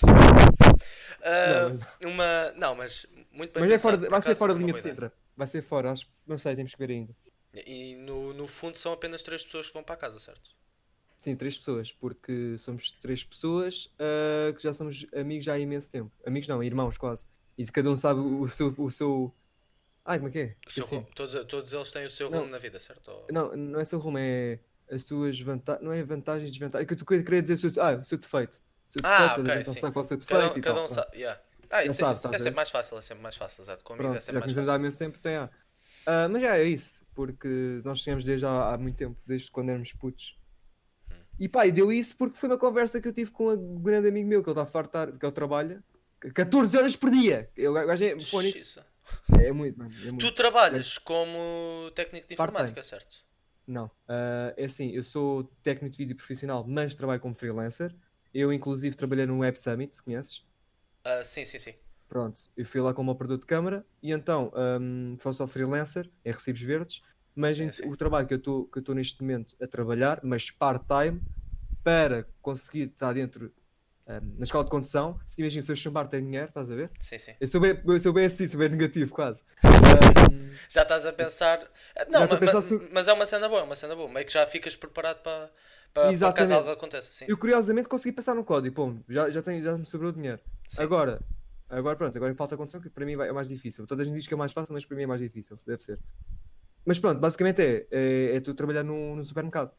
Não, mas muito bem Mas pensado, por vai ser acaso, fora é de uma linha boa de ideia. Sintra. Vai ser fora, acho, não sei, temos que ver ainda. E no fundo são apenas 3 pessoas que vão para a casa, certo? Sim, três pessoas, porque somos três pessoas que já somos amigos já há imenso tempo. Amigos não, irmãos quase. E cada um sabe o seu Ai, como é que é? O seu Esqueci. rumo, todos eles têm o seu rumo Não, na vida, certo? não é seu rumo, é as tuas vantagens. Não é vantagens e desvantagens. É que tu queria dizer o seu defeito. O seu defeito, estás a Ok, ver? sim. Pensar qual é o seu defeito e Cada tal. um Pronto. sabe. Yeah. Já Isso, sabes, isso é estás a sempre ver? mais fácil, é sempre mais fácil, exato. Com amigos é Pronto, sempre já mais conhecemos há fácil. imenso tempo, tem há. Mas já é isso, porque nós tínhamos desde há muito tempo, desde quando éramos putos. E pá, e deu isso porque foi uma conversa que eu tive com um grande amigo meu, que ele está a fartar, porque ele trabalha 14 horas por dia. O gajo é fónix. Xiça. É muito, mano, é Tu muito. trabalhas como técnico de Part-time. informática, certo? Não. É assim, eu sou técnico de vídeo profissional, mas trabalho como freelancer. Eu, inclusive, trabalhei no Web Summit, conheces? Sim, sim, sim. Pronto, eu fui lá como operador de câmara e então faço só freelancer, em recibos verdes, mas Sim, sim. o trabalho que eu estou neste momento a trabalhar, mas part-time, para conseguir estar dentro na escola de condução, se imagina, se eu chumbar tem dinheiro, estás a ver? Sim, sim. Eu sou bem assim, sou bem negativo quase. Já estás a pensar. Já Não, estou a pensar se. mas é uma cena boa, é uma cena boa. Meio que já ficas preparado para caso algo Exatamente. aconteça, sim. Eu curiosamente consegui passar no código, pô, já me sobrou dinheiro. Sim. Agora pronto, agora falta a condição que para mim é mais difícil. Toda a gente diz que é mais fácil, mas para mim é mais difícil, deve ser. Mas pronto, basicamente é tu trabalhar no supermercado.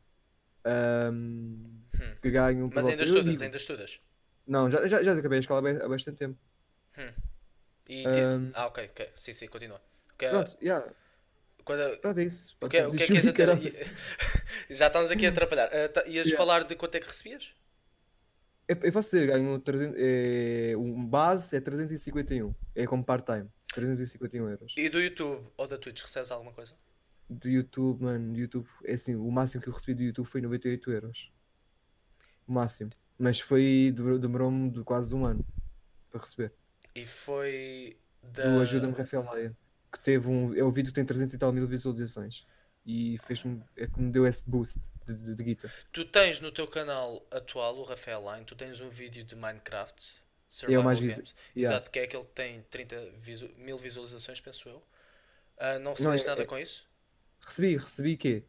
Ahm, Hum. que ganham por Mas ainda volta. Eu estudas, digo, ainda estudas. não, já acabei a escola há bastante tempo. Hum. Ahm, Ok, ok. Sim, sim, continua. O que é, pronto, yeah, quando- pronto, é isso. o que é que ias Diz-me, a dizer? caraças. Já estamos aqui a atrapalhar. Ias Yeah. falar de quanto é que recebias? Eu posso dizer, ganho 300, um base é 351. É como part-time. 351 euros. E do YouTube ou da Twitch recebes alguma coisa? Do YouTube, mano, YouTube, é assim, o máximo que eu recebi do YouTube foi 98 euros. O máximo. Mas demorou-me quase um ano para receber. E foi Do da. Ajuda-me Rafael Laia, que teve é o vídeo que tem 300 e tal mil visualizações. E fez-me, é que me deu esse boost de guita. Tu tens no teu canal atual, o Rafael Line, tu tens um vídeo de Minecraft É o mais Survival Games. yeah. Exato, que é aquele que tem 30 mil visualizações, penso eu. Não Não, recebeste nada com isso? recebi quê?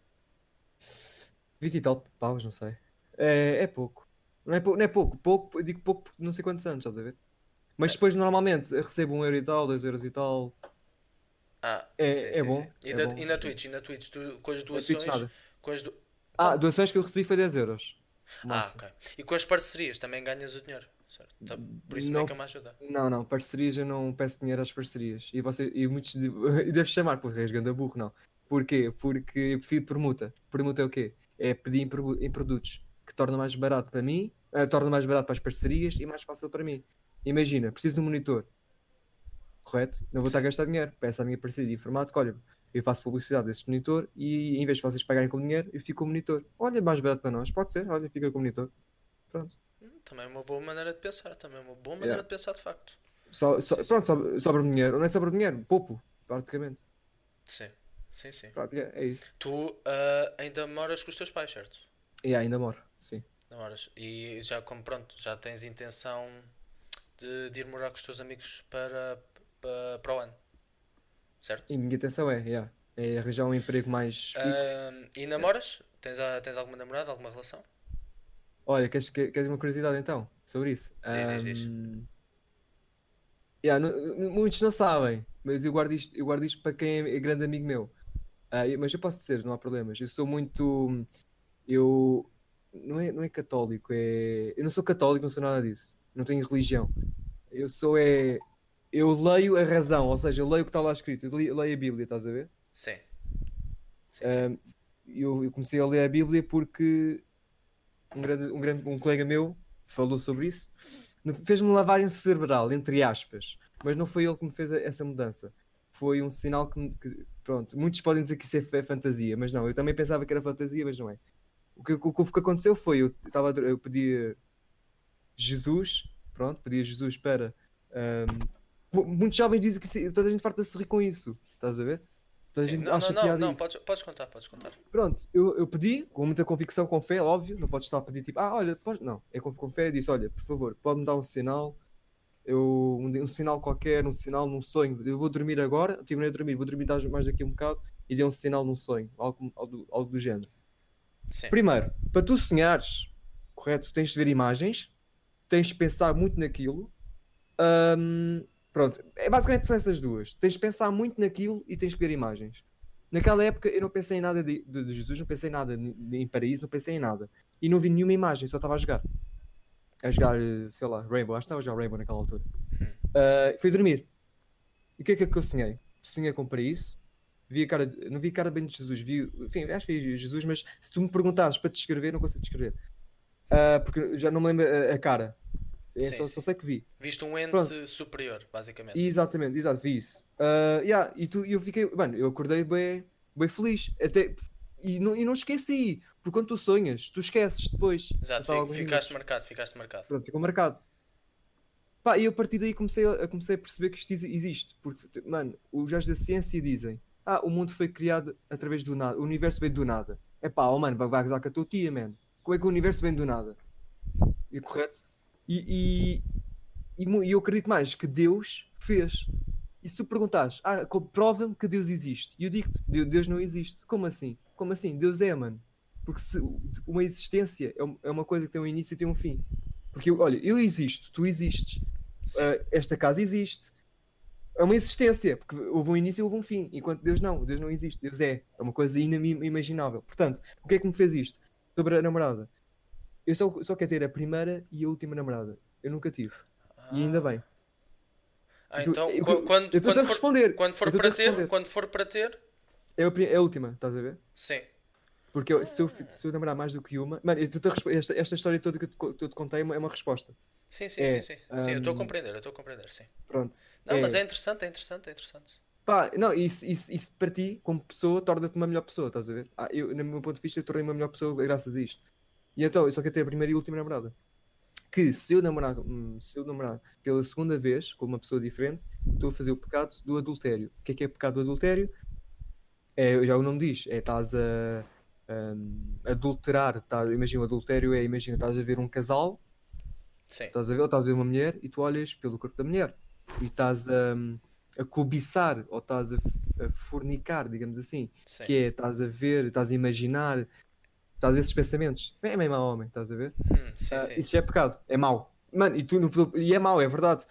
20 e tal paus, não sei. É pouco. Não é pouco, pouco, eu digo pouco por não sei quantos anos, estás a ver? Mas É. depois normalmente eu recebo 1 euro e tal, 2 euros e tal. Sim, É sim, sim. bom, é bom. E na Twitch? E na Twitch, tu, com as Na Twitch doações. nada. Com as do... Então, Doações que eu recebi foi 10 euros. O máximo. ok. E com as parcerias também ganhas o dinheiro, certo? Por isso meio Não, que é uma ajuda. não, parcerias eu não peço dinheiro às parcerias. E muitos e deves chamar, pô, és ganda burro, não. Porquê? Porque eu prefiro permuta. Permuta é o quê? É pedir em produtos que torna mais barato para mim, torna mais barato para as parcerias e mais fácil para mim. Imagina, preciso de um monitor, correto? Não vou estar a Sim. gastar dinheiro. Peço à minha parceria de informática, olha, eu faço publicidade desse monitor e em vez de vocês pagarem com dinheiro, eu fico com o monitor. Olha, mais barato para nós, pode ser, olha, fica com o monitor. Pronto. Também é uma boa maneira de pensar. Também é uma boa Yeah. maneira de pensar, de facto. Pronto, Sim, sim. sobra dinheiro. Não é sobra dinheiro, poupo, praticamente. Sim, sim, sim. Pronto, é isso. Tu ainda moras com os teus pais, certo? E ainda moro, sim. Namoras. E já como pronto, já tens intenção de ir morar com os teus amigos para o ano, certo? E a minha intenção é arranjar um emprego mais fixo. E namoras? Tens alguma namorada, alguma relação? Olha, queres uma curiosidade então sobre isso? Diz. Muitos não sabem, mas eu guardo isto para quem é grande amigo meu. Mas eu posso dizer, não há problemas. Eu sou muito. Eu. Não é católico, é. Eu não sou católico, não sou nada disso. Não tenho religião. Eu sou é. Eu leio a razão, ou seja, eu leio o que está lá escrito. Eu leio a Bíblia, estás a ver? Sim, sim, sim. Ahm, eu comecei a ler a Bíblia porque um colega meu falou sobre isso. Fez-me lavagem cerebral, entre aspas. Mas não foi ele que me fez essa mudança. Foi um sinal pronto, muitos podem dizer que isso é fantasia, mas não. Eu também pensava que era fantasia, mas não é. O que aconteceu foi, eu pedi a Jesus, pronto, pedi a Jesus para. Muitos jovens dizem que toda a gente farta-se de rir com isso, estás a ver? Toda a Sim. gente Não, não, acha não, piada não, isso. podes contar, podes contar. Pronto, eu pedi, com muita convicção, com fé, óbvio, não podes estar a pedir tipo, olha, não, é com fé, disse, olha, por favor, pode-me dar um sinal, um sinal qualquer, um sinal num sonho, eu vou dormir agora, terminei de dormir, vou dormir mais daqui um bocado, e dê um sinal num sonho, algo do género. Sim, Primeiro, para tu sonhares, correto, tens de ver imagens, tens de pensar muito naquilo, hum, Pronto, basicamente são essas duas. Tens de pensar muito naquilo e tens que ver imagens. Naquela época eu não pensei em nada de Jesus, não pensei em nada em paraíso, não pensei em nada. E não vi nenhuma imagem, só estava a jogar. A jogar, sei lá, Rainbow. Acho que estava a jogar Rainbow naquela altura. Fui dormir. E o que é que eu sonhei? Sonhei com paraíso. Não vi a cara bem de Jesus. Enfim, acho que vi Jesus, mas se tu me perguntares para te descrever, não consigo descrever. Porque eu já não me lembro a cara. Sim, Só sim. sei que vi. Viste um ente Pronto. superior, basicamente. Exatamente, exato, vi isso. Eu fiquei, mano, eu acordei bem, bem feliz. E não esqueci, porque quando tu sonhas, tu esqueces depois. Exato, Passava alguns ficaste minutos. marcado, ficaste marcado. Pronto, ficou marcado. Pá, e eu a partir daí comecei a perceber que isto existe. Porque, mano, os gajos da ciência dizem: o mundo foi criado através do nada, o universo veio do nada. É pá, mano, vai gozar com a tua tia, mano. Como é que o universo vem do nada? E correto? E eu acredito mais que Deus fez. E se tu perguntares, prova-me que Deus existe. E eu digo-te, Deus não existe. Como assim? Como assim? Deus é, mano. Porque uma existência é uma coisa que tem um início e tem um fim. Porque, olha, eu existo, tu existes. Sim. Esta casa existe. É uma existência, porque houve um início e houve um fim. Enquanto Deus não existe. Deus é uma coisa inimaginável. Portanto, o que é que me fez isto? Sobre a namorada. Eu só quero ter a primeira e a última namorada. Eu nunca tive. E ainda Ah. bem. Então, Eu estou-te a responder. quando Eu for estou-te a para ter, responder. quando for para ter, É a última, estás a ver? sim. Porque se eu namorar mais do que uma. Mano, esta história toda que eu te contei é uma resposta. Sim, sim, sim, É. sim. Sim, eu estou a compreender, sim. Pronto. Não, mas é interessante, é interessante, é interessante. Pá, não, isso para ti, como pessoa, torna-te uma melhor pessoa, estás a ver? No meu ponto de vista, eu tornei-me uma melhor pessoa graças a isto. E então, eu só quero ter a primeira e última namorada. Que se eu namorar pela segunda vez com uma pessoa diferente, estou a fazer o pecado do adultério. O que é pecado do adultério? Já o nome diz, estás a adulterar. Imagina, o adultério imagina, estás a ver um casal, Sim, estás a ver uma mulher e tu olhas pelo corpo da mulher e estás a cobiçar ou estás a fornicar, digamos assim, sim. que estás a ver, estás a imaginar, estás a ver esses pensamentos. É mesmo mau homem, estás a ver? Sim, sim. Isso já é pecado, é mau. Mano, e é mau, é verdade.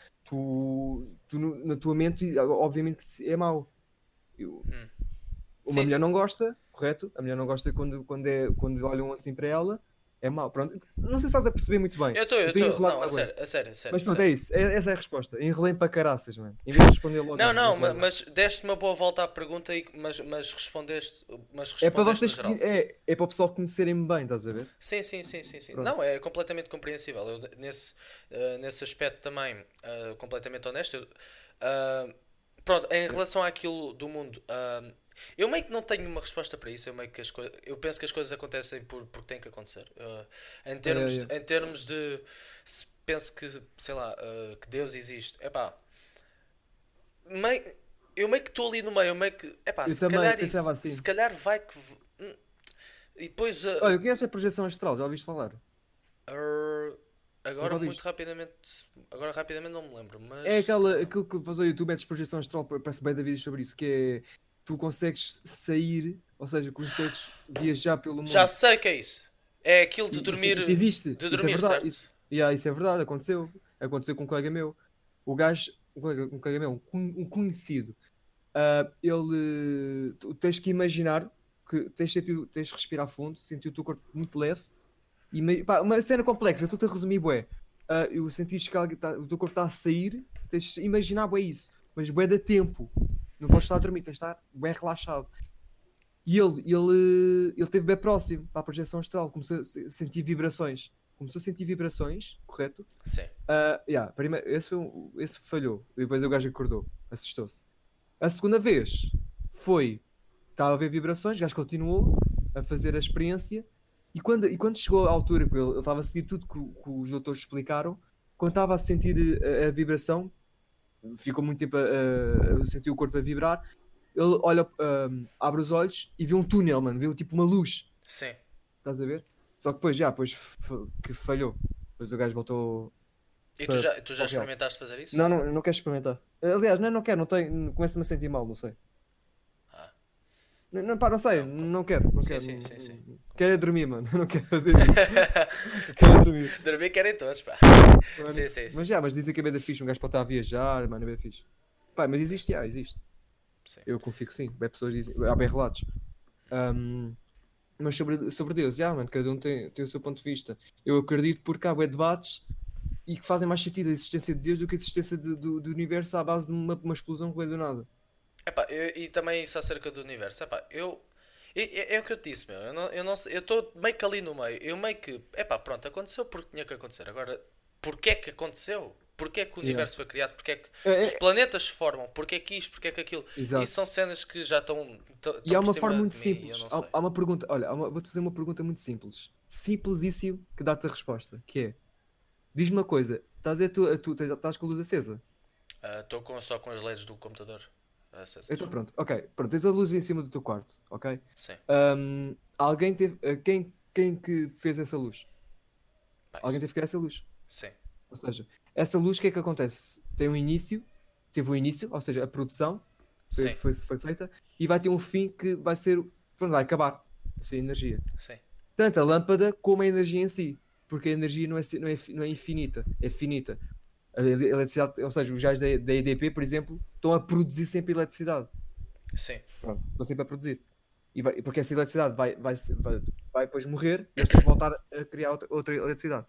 Na tua mente, obviamente que é mau. Hum. Uma Sim, mulher sim. não gosta, correto? A mulher não gosta quando olham assim para ela, é mau. Pronto, não sei se estás a perceber muito bem. Eu Eu estou estou. enrolado Não, na bué. a sério, Mas a pronto, sério. é isso. Essa é a resposta. Enrolei para caraças, mano. Em vez de responder logo, Não, não, enrolei lá. mas deste uma boa volta à pergunta, mas É para respondeste no vocês, geral. é para o pessoal conhecerem-me bem, estás a ver? Sim, sim, sim, sim, sim. Pronto. Não, é completamente compreensível. Nesse aspecto também, completamente honesto. Pronto, em relação àquilo do mundo, eu meio que não tenho uma resposta para isso. Eu penso que as coisas acontecem porque têm que acontecer. Em termos de se penso que, sei lá, que Deus existe, epá, meio, eu meio que estou ali no meio, eu meio que, epá, Eu se também calhar pensava isso, se assim. calhar vai que. E depois. Olha, conheces a projeção astral? Já ouviste falar? Uh, agora Nunca muito ouviste? rapidamente. Agora rapidamente não me lembro, É mas se calhar não. aquilo que faz o YouTube, metes projeção astral, parece bem da vida sobre isso, que é tu consegues sair, ou seja, consegues viajar pelo Já mundo. sei que é isso. É aquilo de Isso, dormir. isso existe, De isso é dormir, verdade. certo? Isso é verdade, aconteceu com um colega meu. O gajo, um colega meu, um conhecido, tu tens que imaginar que tens de respirar fundo, sentir o teu corpo muito leve. Pá, uma cena complexa, eu estou-te a resumir, bué. Eu senti que o teu corpo está a sair, tens de imaginar, bué, isso. Mas, bué, dá tempo. Não podes estar a dormir, tens de estar, bué, relaxado. E ele esteve bem próximo para a projeção astral, começou a sentir vibrações. Começou a sentir vibrações, correto? Sim. Primeiro, esse falhou. E depois o gajo acordou, assustou-se. A segunda vez estava a ver vibrações, o gajo continuou a fazer a experiência. E quando chegou à altura, porque ele estava a seguir tudo que os doutores explicaram, quando estava a sentir a vibração, ficou muito tempo a sentir o corpo a vibrar. Ele olha, abre os olhos e vê um túnel, mano, vê tipo uma luz. Sim. Estás a ver? Só que depois que falhou. Depois o gajo voltou E para tu já o real. experimentaste fazer isso? Não quero experimentar. Aliás, não quero, não tenho, começo-me a sentir mal, não sei. Ah. Não, pá, não sei, Não, não quero, não sim, quero. sim, sim, sim. Quero é dormir, mano. Não quero fazer isso. Quero é dormir. Dormir querem todos, pá. Sim, Fónix. sim, sim. Mas dizem que é bem da fixe, um gajo pode estar a viajar, mano, é bem fixe. Pá, mas Sim, existe, existe. sim. Eu confio que sim. Bem, pessoas dizem, há bem relatos. Ahm, mas sobre Deus, mano, cada um tem o seu ponto de vista. Eu acredito porque há bué debates e que fazem mais sentido a existência de Deus do que a existência do universo à base de uma explosão que veio do nada. Epá, e também isso acerca do universo. Epá, é o que eu te disse, meu. Eu não sei, eu estou meio que ali no meio. Eu meio que. Epá, pronto, aconteceu porque tinha que acontecer. Agora, porquê é que aconteceu? Porquê é que o Yeah. universo foi criado? Porquê é que É, os é- planetas se formam? Porquê é que isto? Porquê é que aquilo? E exato. são cenas que já estão E há por uma forma cima muito de mim e eu simples. não Há, sei. há uma pergunta, olha, vou-te fazer uma pergunta muito simples. Simplesíssimo que dá-te a resposta, que é, diz-me uma coisa, estás estás com a luz acesa? Estou só com as LEDs do computador Então acesas. pronto, ok, pronto, tens a luz em cima do teu quarto, ok? Sim, Alguém teve, quem que fez essa luz? Alguém mais. teve que criar essa luz. Sim, Ou seja, essa luz, o que é que acontece? Tem um início, teve um início, ou seja, a produção sim, foi feita, e vai ter um fim que vai ser, pronto, vai acabar, a sua energia. sim, Tanto a lâmpada como a energia em si, porque a energia não é infinita, é finita. A eletricidade, ou seja, os gajos da EDP, por exemplo, estão a produzir sempre eletricidade. sim. Pronto, estão sempre a produzir. Porque essa eletricidade vai depois morrer e eles têm que voltar a criar outra eletricidade.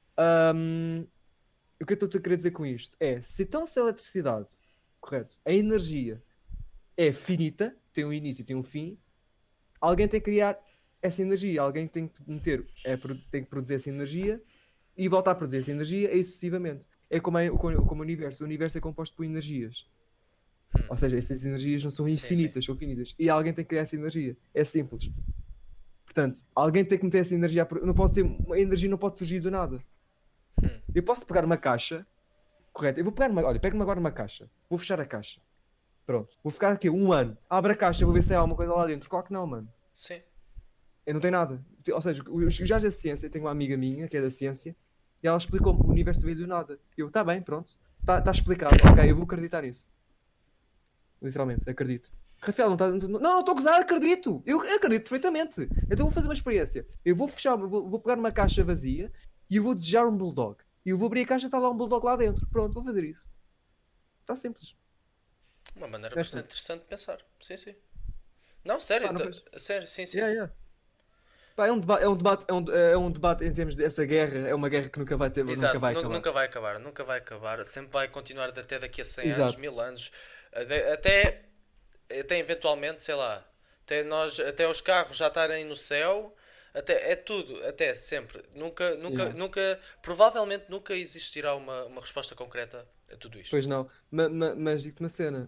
Ahm, o que eu estou a querer dizer com isto é, se a eletricidade, correto, a energia é finita, tem um início e tem um fim, alguém tem que criar essa energia, alguém tem que tem que produzir essa energia e voltar a produzir essa energia e sucessivamente. É como o universo. O universo é composto por energias. Hum, Ou seja, essas energias não são sim, sim. infinitas, são finitas. E alguém tem que criar essa energia. É simples. Portanto, alguém tem que meter essa energia. Não pode ser, a energia não pode surgir do nada. Hum, Eu posso pegar uma caixa, correto? Eu vou pegar uma. Olha, pego-me agora uma caixa. Vou fechar a caixa. Pronto. Vou ficar aqui um ano. Abre a caixa, vou ver se há alguma coisa lá dentro. Claro que não, mano. sim. Eu não tenho nada. Ou seja, os gajos da ciência, tenho uma amiga minha que é da ciência e ela explicou-me: o universo veio do nada. Eu, tá bem, pronto. Tá explicado. Ok, eu vou acreditar nisso. Literalmente, acredito. Rafael, não estou a gozar, acredito. Eu acredito perfeitamente. Então vou fazer uma experiência. Eu vou fechar, vou pegar uma caixa vazia e eu vou desejar um bulldog. E eu vou abrir a caixa e está lá um bulldog lá dentro. Pronto, vou fazer isso. Está simples. Uma maneira Já está. bastante interessante de pensar. Sim, sim. Não, sério, Pá, não faz. sério, sim, sim. Yeah, yeah. Pá, é um debate em termos dessa guerra. É uma guerra que nunca vai ter, nunca Exato, vai acabar. nunca vai acabar, nunca vai acabar, sempre vai continuar até daqui a 100 anos, Exato. 1000 anos, até, até eventualmente, sei lá, até os carros já estarem no céu, até, é tudo, até sempre, Yeah. provavelmente nunca existirá uma resposta concreta a tudo isto. Pois não. Mas digo-te uma cena.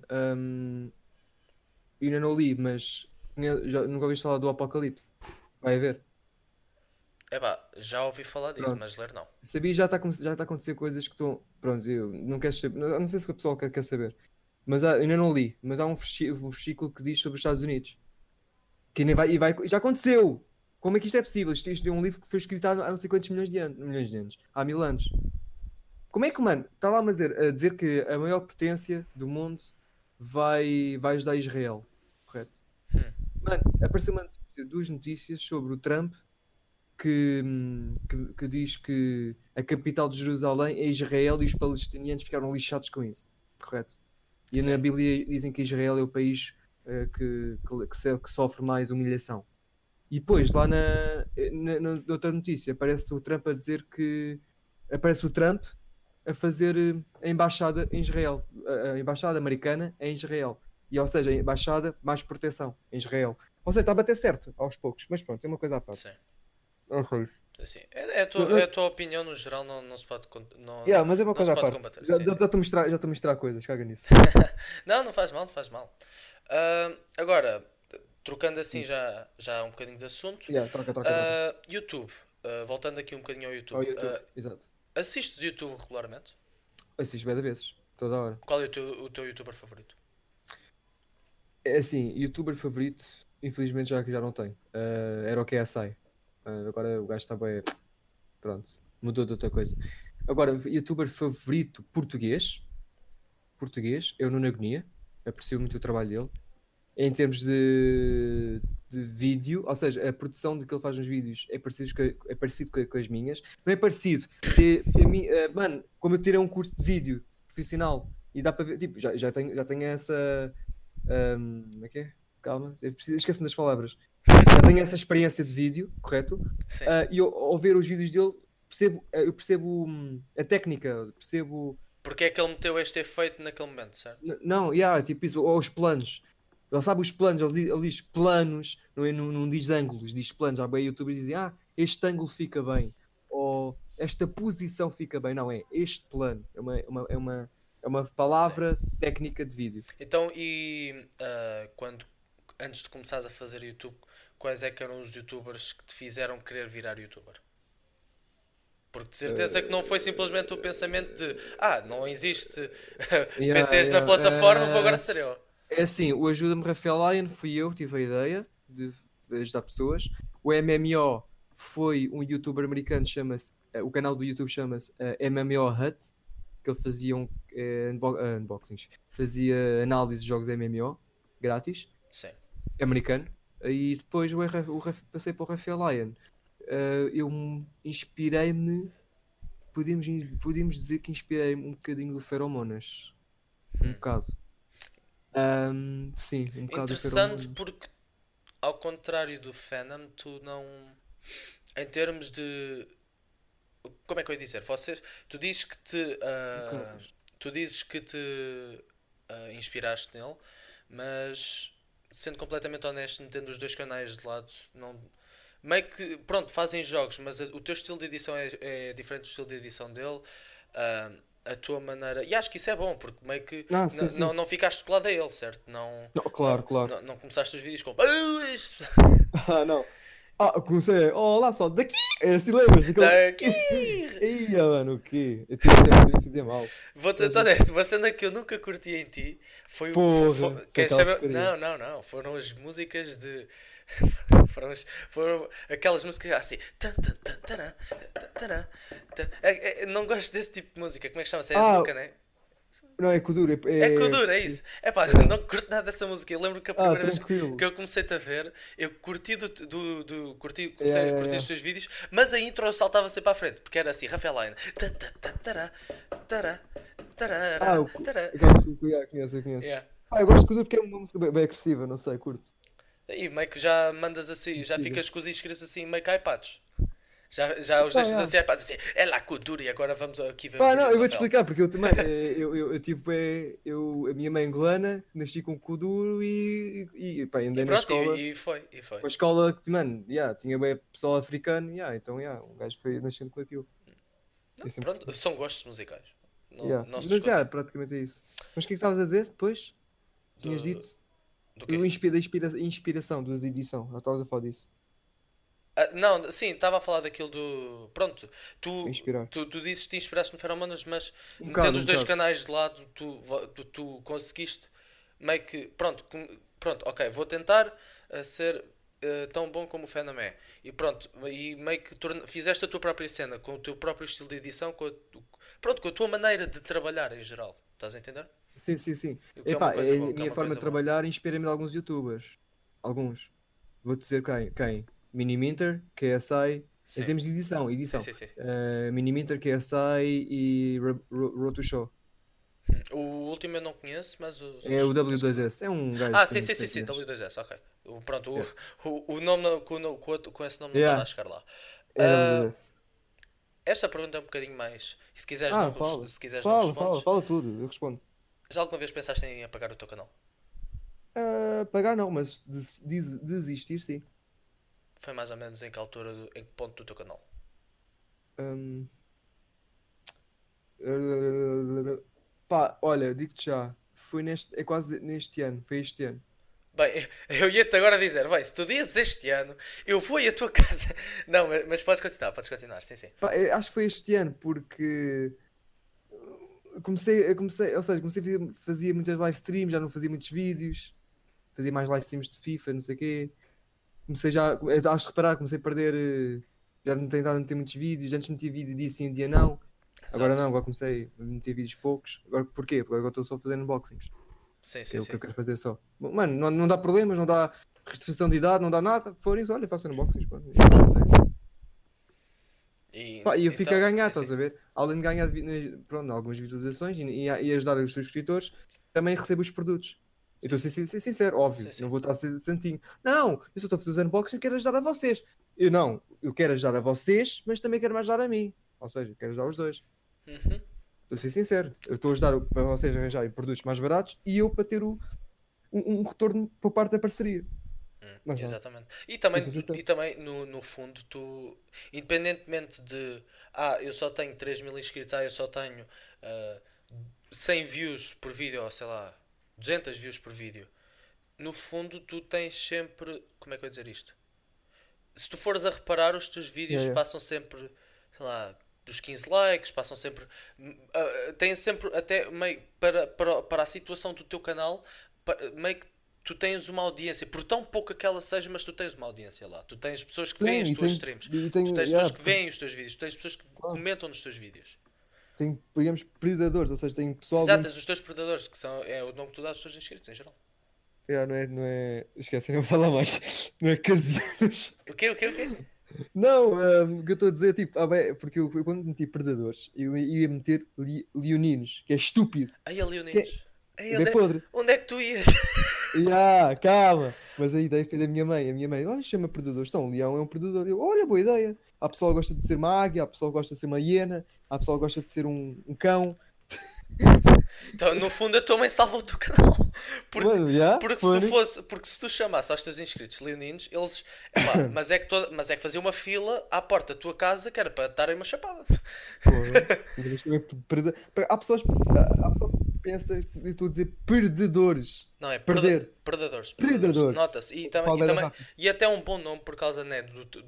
Ainda não li, mas nunca ouviste falar do Apocalipse. Vai haver. Epá, já ouvi falar disso, Pronto. mas ler não. Sabia, já está a acontecer coisas que estão. Pronto, eu não quero saber. Não sei se o pessoal quer saber. Mas ainda não li. Mas há um versículo que diz sobre os Estados Unidos. Que nem vai, já aconteceu! Como é que isto é possível? Isto é um livro que foi escrito há não sei quantos milhões de anos. Há 1000 anos. Como é que, mano, está lá a dizer que a maior potência do mundo vai ajudar Israel? Correto? Hum, Mano, apareceu uma notícia, duas notícias sobre o Trump que diz que a capital de Jerusalém é Israel e os palestinianos ficaram lixados com isso. Correto? E na sim, Bíblia dizem que Israel é o país que sofre mais humilhação. E depois, lá na outra notícia, aparece o Trump a dizer que. Aparece o Trump a fazer a embaixada em Israel. A embaixada americana em Israel. E, ou seja, a embaixada mais proteção em Israel. Ou seja, está a bater certo aos poucos. Mas pronto, é uma coisa à parte. sim. Não foi isso. Assim, Mas, é a tua opinião no geral, não se pode, yeah, mas é uma não se coisa à pode parte. combater. Já Sim, sim. estou a mostrar coisas, caga nisso. Não, não faz mal, não faz mal. Agora, trocando assim Hum. já um bocadinho de assunto, Yeah, troca. YouTube. Voltando aqui um bocadinho ao Ao YouTube. YouTube, exato. Assistes YouTube regularmente? Assisto bem vezes, toda hora. Qual é o teu YouTuber favorito? É assim, youtuber favorito, infelizmente já não tenho. Era o KSI. Agora o gajo está bem. Pronto, mudou de outra coisa. Agora, youtuber favorito português. Português, eu Nuno Agonia. Aprecio muito o trabalho dele. em termos de vídeo, ou seja, a produção de que ele faz nos vídeos é parecido com as minhas. Não é parecido. Mano, como eu tirei um curso de vídeo profissional e dá para ver, tipo, já tenho essa. Como é que é? Calma, esqueci das palavras. Já tenho essa experiência de vídeo, correto? Sim. E ao ver os vídeos dele, eu percebo a técnica, percebo. Porque é que ele meteu este efeito naquele momento, certo? Não, tipo isso, ou os planos. Ele sabe os planos, ele diz planos, não diz ângulos, diz planos. Há bem youtubers que dizem, este ângulo fica bem, ou esta posição fica bem. Não, é este plano. É uma palavra técnica de vídeo. Então, antes de começares a fazer YouTube, quais é que eram os youtubers que te fizeram querer virar youtuber? Porque de certeza que não foi simplesmente o pensamento de não existe PTs na plataforma, vou agora ser eu. É assim, o Ajuda-me Rafael Lion fui eu que tive a ideia de ajudar pessoas. O MMO foi um youtuber americano, o canal do YouTube chama-se MMO Hut, que ele fazia unboxings, fazia análise de jogos MMO grátis, Sim. americano. E depois passei para o Rafael Lion. Eu inspirei-me, podemos dizer que inspirei-me um bocadinho do Feromonas. Um bocado. Sim, um bocado do Interessante Feromonas. porque, ao contrário do Phenom, tu não. Em termos de. Como é que eu ia dizer? Tu dizes que te. Tu dizes que te inspiraste nele, mas sendo completamente honesto, metendo os dois canais de lado, não. Meio que, pronto, fazem jogos, mas o teu estilo de edição é diferente do estilo de edição dele. A tua maneira. E acho que isso é bom, porque meio que Sim. não ficaste colado a ele, certo? Não, Claro. não começaste os vídeos com. Não. Comecei. Olá, só daqui! Assim lembras? Daqui! Ia, mano, o quê? Eu tive sempre a fazer mal. Vou-te ser honesto, uma cena que eu nunca curti em ti foi. Porra, Queres aquela saber? porcaria. Não. Foram as músicas de. Foram aquelas músicas assim. Não gosto desse tipo de música. Como é que chama-se? É açúcar, não é? Não, é Kuduro. É Kuduro, é isso. É pá, não curto nada dessa música. Eu lembro que a primeira vez tranquilo. que eu comecei-te a ver, eu curti comecei a curtir os teus vídeos, mas a intro saltava sempre à frente, porque era assim, Rafael Line. Aquela música que eu conheço. Yeah. Eu gosto de Kuduro porque é uma música bem agressiva, não sei, curto. E meio que já mandas assim, já ficas com os inscritos assim meio que hypados. Já os deixas assim hypados, assim, é lá Kuduro e agora vamos aqui ver o vídeo Não, do eu vou-te Rafael. explicar, porque eu também, a minha mãe é angolana, nasci com Kuduro e andei E na pronto, escola. e foi. Uma escola que, mano, tinha bem pessoal africano, então, um gajo foi nascendo com aquilo. Pronto, são gostos musicais. Não se Mas discute. praticamente é isso. Mas o que é que estavas a dizer depois? Tinhas Do, dito? do quê? Da inspiração, da edição. Já estavas a falar disso. Não, sim, estava a falar daquilo do. Pronto, Inspirar. tu dizes que te inspiraste no Feromonas, mas Um metendo bocado, os dois canais de lado, tu conseguiste meio que. Pronto, ok, vou tentar ser tão bom como o Phenom é. E pronto, e meio que fizeste a tua própria cena, com o teu próprio estilo de edição, com a tua maneira de trabalhar em geral. Estás a entender? Sim, sim, sim. O que é uma Epá, coisa boa. a minha forma de trabalhar inspira-me de alguns youtubers. Alguns. Vou-te dizer quem? Miniminter, KSI, em Sim. termos de edição. Sim. Miniminter, KSI e Road to Show. O último eu não conheço, mas É o W2S. É um gajo. sim, W2S, ok. Pronto, o nome com esse nome não estava a chegar lá. É W2S. Esta pergunta é um bocadinho mais. Se quiseres, Fala. se quiseres não respondes. Fala tudo, eu respondo. Já alguma vez pensaste em apagar o teu canal? Pagar não, mas desistir sim. Foi mais ou menos em que altura, em que ponto do teu canal? Hum, olha, digo-te já. É quase neste ano. Foi este ano. Bem, eu ia-te agora dizer, bem, se tu dizes este ano, eu vou à tua casa. Não, mas podes continuar, sim. Acho que foi este ano, porque ou seja, fazia muitas live streams, já não fazia muitos vídeos, fazia mais live streams de FIFA, não sei o quê. Comecei já, acho que reparar, comecei a perder, já não tenho dado a meter muitos vídeos, antes metia vídeo dia sim, dia não. Agora não, agora comecei a meter vídeos poucos. Agora porquê? Porque agora estou só fazendo unboxings. Sim, Que é sim, o que eu sim. quero fazer só. Mano, não dá problemas, não dá restrição de idade, não dá nada. Forem isso, olha, faço unboxings, pá. Pá, e eu fico a Então, ganhar, sim, sim. estás a ver? Além de ganhar pronto, algumas visualizações e ajudar os subscritores, também recebo os produtos. Eu estou a ser sincero, óbvio, Sim, sim. não vou estar a ser santinho. Não, eu só estou a fazer unboxing e quero ajudar a vocês. Eu não, eu quero ajudar a vocês, mas também quero me ajudar a mim. Ou seja, quero ajudar os dois. Uhum. Estou a ser sincero, eu estou a ajudar para vocês arranjarem produtos mais baratos e eu para ter um retorno por parte da parceria. Mas não, Exatamente. estou a ser E sincero. também no fundo, tu, independentemente de, eu só tenho 3.000 inscritos, eu só tenho ah, 100 views por vídeo, ou sei lá, 200 views por vídeo, no fundo, tu tens sempre, como é que eu ia dizer isto? Se tu fores a reparar, os teus Yeah, vídeos yeah. passam sempre, sei lá, dos 15 likes, passam sempre, têm sempre, até meio, para a situação do teu canal, meio que tu tens uma audiência, por tão pouco que ela seja, mas tu tens uma audiência lá. Tu tens pessoas que veem Tem, as e tuas tem, streams, e tu tem, tens pessoas yeah, que veem os teus vídeos, tu tens pessoas que claro. comentam nos teus vídeos. Tem, digamos, predadores, ou seja, tem pessoal Exato, mesmo. tens os teus predadores, que são, é o nome que tu dás aos teus inscritos em geral. Esquece, não falar mais. Não é casianos. O quê, o quê, o quê? Não, o que eu estou a dizer, tipo, porque eu quando meti predadores, eu ia meter leoninos, que é estúpido. Aí a Que é, Leoninos. Aí, é podre. onde é que tu ias? Calma. Mas a ideia foi da minha mãe. A minha mãe, olha, chama predadores. Então, um leão é um predador. Eu, olha, boa ideia. Há pessoal que gosta de ser uma águia, há pessoal que gosta de ser uma hiena, há pessoal que gosta de ser um cão. Então, no fundo, a tua mãe salva o teu canal. Porque, Mano, já? porque se tu chamasses aos teus inscritos leoninos, eles. Mas é que fazia uma fila à porta da tua casa que era para te darem uma chapada. Porra. Há pessoas, há pessoal que pensa, eu estou a dizer perdedores. Não, é Perder. predadores. Predadores. Predadores. Nota-se. Fala bué da rápido. E até um bom nome por causa, né,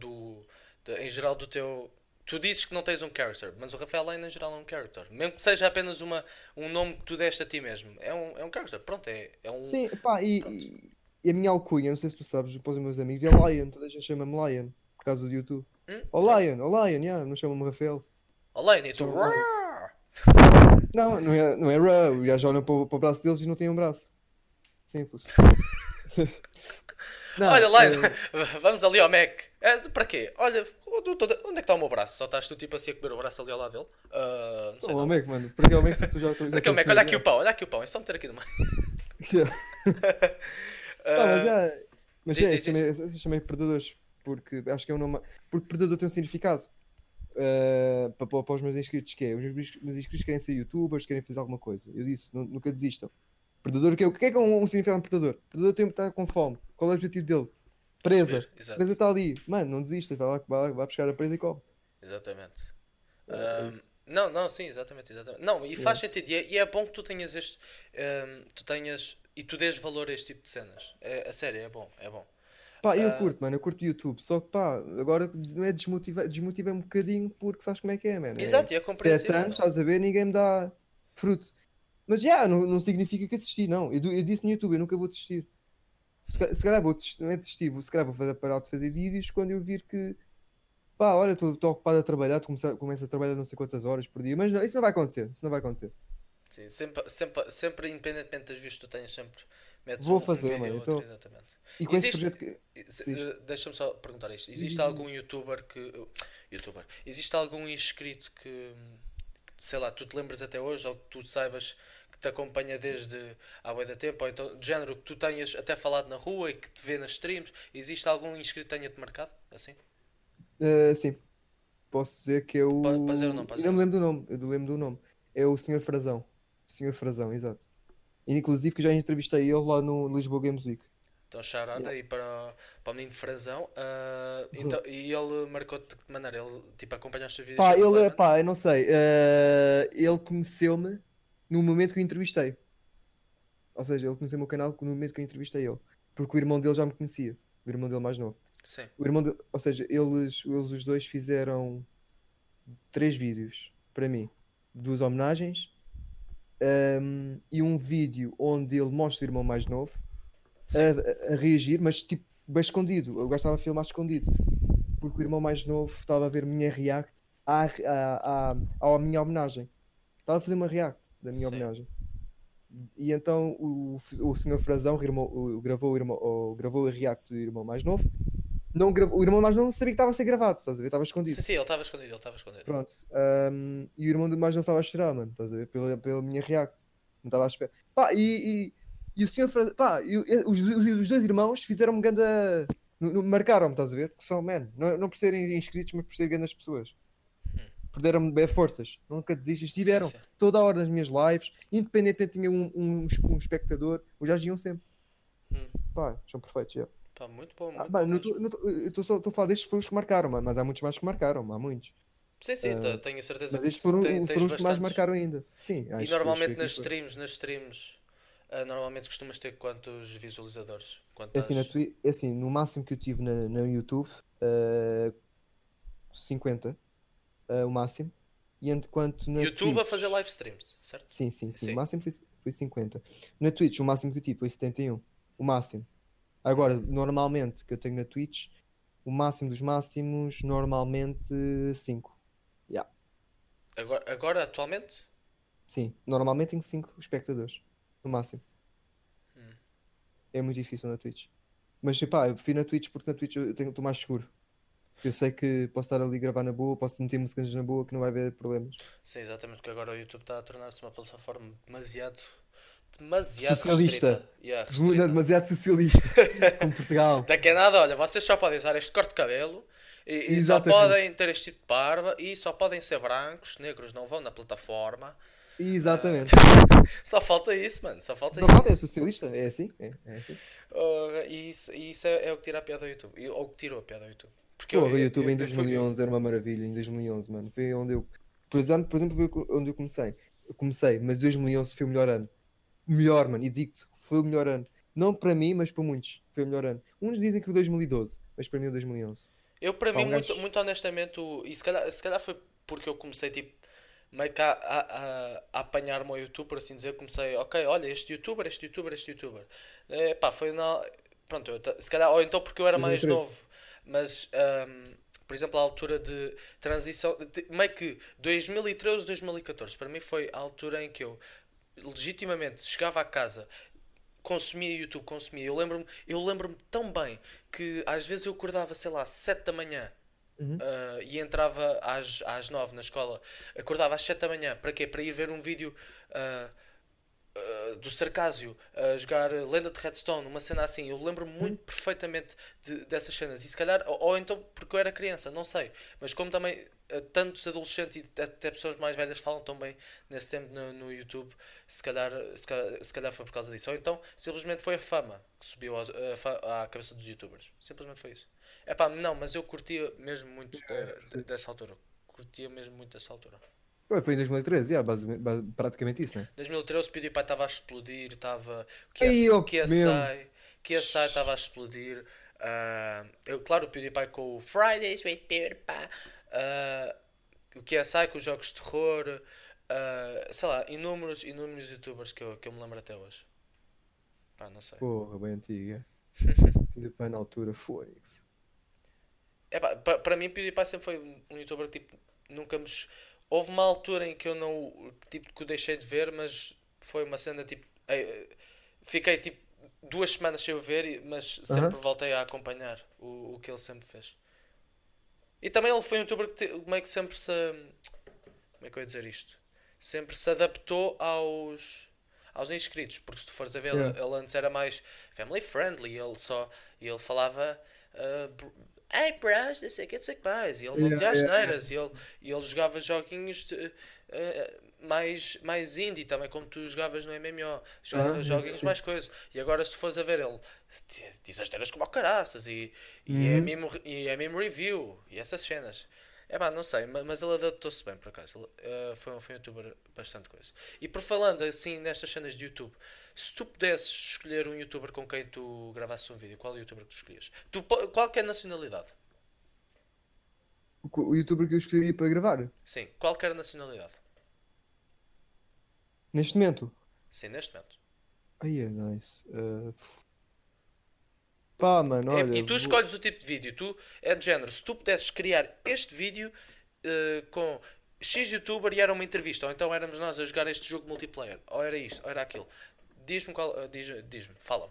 em geral do teu. Tu dizes que não tens um character, mas o Rafael Lane em geral é um character. Mesmo que seja apenas um nome que tu deste a ti mesmo. É um character. Pronto, é um. Sim, pá, Pronto. e a minha alcunha, não sei se tu sabes, para os meus amigos, é Lion. Toda a gente chama-me Lion, por causa do YouTube. Pronto. Oh Lion, yeah, não chamam-me Rafael. Lane, e tu. Chamam Lion. Não é Ra, já olham para o braço deles e não têm um braço. Simples. Não, Olha lá, vamos ali ao Mac. Para quê? Olha, onde é que está o meu braço? Só estás tu tipo assim a comer o braço ali ao lado dele? Não sei oh, não. Mac, mano, porque realmente se tu já Olha aqui o Mac, olha aqui o pão, olha aqui o pão. É só meter aqui no meio. Yeah. Pá, mas Ah, já. Mas diz, é, diz, diz. chamei predadores, porque acho que é um nome. Porque predador tem um significado. Para os meus inscritos, que é, os meus inscritos querem ser youtubers, querem fazer alguma coisa. Eu disse, nunca desistam. Predador, o que é um significado de predador? Predador tem que estar com fome. Qual é o objetivo dele? Presa. Perceber, exato. Presa está ali. Mano, não desista, vai buscar a presa e come. Exatamente. É isso. Não, não, sim, exatamente, exatamente. Não, e Yeah. faz sentido. E é bom que tu tenhas e tu dês valor a este tipo de cenas. A sério, é bom, é bom. Pá, eu Ah, curto, mano, eu curto YouTube. Só que pá, agora não é desmotiva um bocadinho porque sabes como é que é, mano. É exato, e é 7 compreensível, anos, não. estás a ver, ninguém me dá fruto. Mas já, não significa que desisti, não. Eu disse no YouTube, eu nunca vou desistir. Se calhar vou desistir, não é desistir, se calhar vou parar de fazer vídeos quando eu vir que, pá, olha, estou ocupado a trabalhar, começo a trabalhar não sei quantas horas por dia, mas não, isso não vai acontecer, isso não vai acontecer. Sim, sempre independentemente das views que tu tenhas, sempre metes Vou um fazer, vídeo mano, ou outro, então, exatamente. e com esse Existe. projeto que. Diz, Deixa-me só perguntar isto. diz, Existe diz, diz. algum youtuber que. Youtuber. Existe algum inscrito que. Sei lá, tu te lembras até hoje, ou que tu saibas que te acompanha desde há bué de tempo, ou então de género que tu tenhas até falado na rua e que te vê nas streams. Existe algum inscrito que tenha-te marcado? Assim? Sim, posso dizer que é Para dizer ou não, o. para Eu dizer não ou me não. lembro do nome, eu não lembro do nome. É o Senhor Frazão. Senhor Frazão, exato. E, inclusive que já entrevistei ele lá no Lisboa Games Week. Então, charada Yeah. aí para o menino Frazão. Então, e ele marcou-te de que maneira? Ele tipo, acompanha os teus vídeos Pá, sempre ele, regularmente? pá, eu não sei. Ele conheceu-me no momento que eu entrevistei. Ou seja, ele conheceu o meu canal no momento que eu entrevistei ele. Porque o irmão dele já me conhecia. O irmão dele mais novo. Sim. O irmão dele, ou seja, eles os dois fizeram 3 vídeos para mim. 2 homenagens. E um vídeo onde ele mostra o irmão mais novo Sim. a reagir, mas tipo, bem escondido. Eu gostava de filmar escondido. Porque o irmão mais novo estava a ver a minha react à minha homenagem. Estava a fazer uma react da minha Sim. homenagem. E então o senhor Frazão gravou o react do irmão mais novo. Não gravou, o irmão mais novo não sabia que estava a ser gravado, estás a ver? Estava escondido. Sim, ele estava escondido, ele estava escondido. Pronto. E o irmão do mais novo estava a chorar, mano, estás a ver? Pela minha react. Não estava à espera. Pá, e o senhor Frazão, pá, os dois irmãos fizeram-me ganda. Marcaram-me, estás a ver? Que são, man, não por serem inscritos, mas por serem grandes pessoas. Perderam-me bem forças, nunca desistem, estiveram Sim. toda a hora nas minhas lives, independentemente tinha um espectador, os gajos iam sempre. Pá, são perfeitos, já. Pá, muito bom, Ah, muito mano, bom mesmo. eu estou a falar destes foram os que marcaram, mano, mas há muitos mais que marcaram, há muitos. Sim, tenho a certeza Mas estes que tens foram os que mais bastantes. marcaram ainda. Sim, E acho que normalmente aqui foi. nas streams, normalmente costumas ter quantos visualizadores? É assim, Quantas? é assim, no máximo que eu tive na YouTube, uh, 50, o máximo. E enquanto na YouTube a fazer Twitch, live streams, certo? sim, o Sim. máximo foi 50. Na Twitch, o máximo que eu tive foi 71, o máximo. Agora, normalmente, que eu tenho na Twitch, o máximo dos máximos, normalmente 5. Yeah. Agora atualmente? Sim, normalmente tenho 5 espectadores, no máximo. É muito difícil na Twitch. Mas, pá, eu prefiro na Twitch porque na Twitch eu estou mais seguro. Eu sei que posso estar ali a gravar na boa, posso meter músicas na boa, que não vai haver problemas. Sim, exatamente, porque agora o YouTube está a tornar-se uma plataforma demasiado Socialista. restrita. Yeah, Não, restrita. demasiado socialista. Como Portugal. Daqui a nada, olha, vocês só podem usar este corte de cabelo e só Exatamente. podem ter este tipo de barba e só podem ser brancos, negros não vão na plataforma. Exatamente. Só falta isso, mano. Só falta Só falta é isso. socialista, é assim? É assim. E isso é o que tira a piada ao YouTube. Ou que tirou a piada ao YouTube. Porque Porra, o YouTube em eu fui. 2011 era uma maravilha, em 2011, mano. Foi onde eu. Por exemplo, foi onde eu comecei. Eu comecei, mas 2011 foi o melhor ano. Melhor, mano, e digo-te, foi o melhor ano. Não para mim, mas para muitos. Foi o melhor ano. Uns dizem que foi 2012, mas para mim é 2011. Eu, para Pá, mim, um muito, gajo. muito honestamente, e se calhar foi porque eu comecei, tipo, meio que a apanhar-me ao YouTube, por assim dizer. Comecei, ok, olha, este youtuber, este youtuber, este youtuber. Pá, foi na. Pronto, se calhar, ou então porque eu era mais 2013. novo. Mas, por exemplo, a altura de transição, meio que 2013, 2014, para mim foi a altura em que eu legitimamente chegava a casa, consumia YouTube, consumia. Eu lembro-me tão bem que às vezes eu acordava, sei lá, 7 da manhã. Uhum. E entrava às 9 na escola. Acordava às 7 da manhã. Para quê? Para ir ver um vídeo do Sarcásio a jogar Lenda de Redstone, uma cena assim. Eu lembro-me muito perfeitamente dessas cenas. E se calhar, ou então porque eu era criança, não sei. Mas como também tantos adolescentes e até pessoas mais velhas falam tão bem nesse tempo no YouTube, se calhar foi por causa disso. Ou então simplesmente foi a fama que subiu à cabeça dos YouTubers. Simplesmente foi isso. Epá, não, mas eu curtia mesmo muito dessa altura. Curtia mesmo muito dessa altura. Foi em 2013, yeah, praticamente isso, né? 2013 o PewDiePie estava a explodir, estava. Aí, O ó, mesmo. KSI estava a explodir. Claro, o PewDiePie com o Fridays with PewDiePie. O KSI com os jogos de terror. Sei lá, inúmeros youtubers que eu me lembro até hoje. Pá, não sei. Porra, bem antiga. PewDiePie na altura, Fónix. Para mim, PewDiePie sempre foi um youtuber que tipo, nunca me. Houve uma altura em que eu não. Tipo, que o deixei de ver, mas foi uma cena tipo. Fiquei tipo 2 semanas sem o ver, mas sempre Aham. voltei a acompanhar o que ele sempre fez. E também ele foi um youtuber que meio que sempre se. Como é que eu ia dizer isto? Sempre se adaptou aos inscritos, porque se tu fores a ver, Yeah. ele antes era mais family friendly, ele falava hey bros, não sei o que mais, e ele não Yeah, dizia yeah, asneiras, e ele jogava joguinhos mais indie também, como tu jogavas no MMO, jogava joguinhos sim. mais coisas, e agora se tu fores a ver, ele diz asneiras como ao caraças, Uhum. e é mesmo review, e essas cenas. É pá, não sei, mas ele adaptou-se bem por acaso. Ele, foi um youtuber bastante coisa. E por falando assim nestas cenas de YouTube, se tu pudesses escolher um youtuber com quem tu gravasses um vídeo, qual youtuber que tu escolhias? Qualquer nacionalidade. O youtuber que eu escolheria para gravar, Sim, qualquer nacionalidade. neste momento. Sim, neste momento. Aí é nice. Pá, mano, E olha, tu escolhes o tipo de vídeo. É de género. Se tu pudesses criar este vídeo com X youtuber e era uma entrevista, ou então éramos nós a jogar este jogo multiplayer, ou era isto, ou era aquilo. Diz-me qual. Diz-me, fala-me.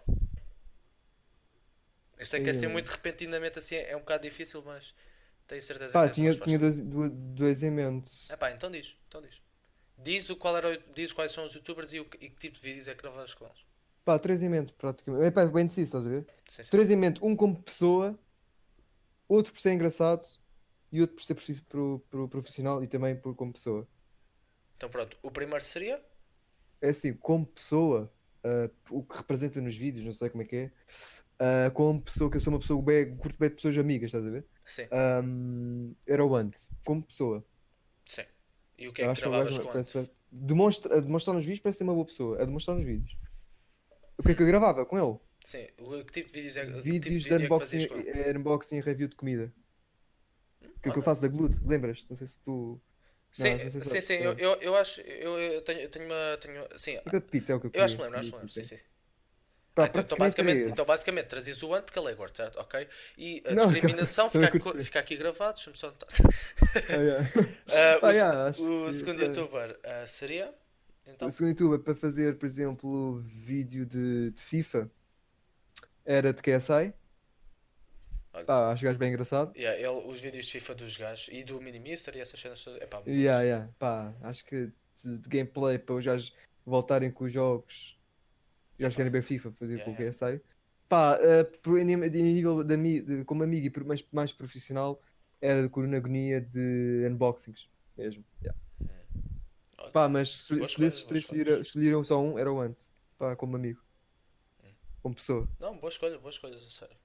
Eu sei que assim E, muito repentinamente assim é um bocado difícil, mas tenho certeza que pá, tens uma tinha resposta. dois em mente. É pá, então diz, então diz. Diz quais são os youtubers e que tipo de vídeos é que gravas com eles. Pá, três em mente, praticamente. É pá, bem deciso, estás a ver? Sim, sim. Três em mente, um como pessoa, outro por ser engraçado e outro por ser profissional e também como pessoa. Então pronto, o primeiro seria? É assim, como pessoa, o que representa nos vídeos, não sei como é que é. Como pessoa, que eu sou uma pessoa bem, curto bem de pessoas amigas, estás a ver? Sim, Era o Ant, como pessoa. sim. E o que é Eu que acho que é um gravavas gajo com parece, antes? a demonstrar nos vídeos parece ser uma boa pessoa. A demonstrar nos vídeos. O que é que eu gravava com ele? Sim, que tipo de que tipo de Vídeos de vídeo é que fazias com ele? unboxing e review de comida. Que eu Olha. faço da Glut, lembras? Não sei se tu. Sim, Não, não sei se sim, sabes. sim, Pronto. eu acho, eu tenho uma, sim, Fica de pita, é o que eu eu queria. acho que queria me lembro, sim, dizer. sim. Pá, praticamente era Então esse. basicamente trazias o ano porque ele é gordo, certo? Ok? E a Não, discriminação também curto bem. fica aqui gravado, deixa-me só notar. Ah, yeah. Ah, Pá, yeah, acho o que. segundo youtuber seria? O Então? segundo YouTube é para fazer, por exemplo, vídeo de FIFA, era de KSI. Olha, Pá, acho que gajo bem engraçado. yeah, os vídeos de FIFA dos gajos e do Minimister e essas cenas todas, é pá, muito Yeah, fixe. yeah. Pá, acho que de gameplay para os gajos voltarem com os jogos, os É gajos pá, querem ver FIFA, fazer yeah, com o yeah. KSI. Pá, em nível como amigo e mais, mais profissional, era de Corona Agonia de unboxings mesmo. Yeah. Olha, Pá, mas se boas escolhesses escolhas, os boas três, escolhas. escolheram só um, era o Ant. Pá, como amigo, como pessoa. Não, boas escolhas, a sério.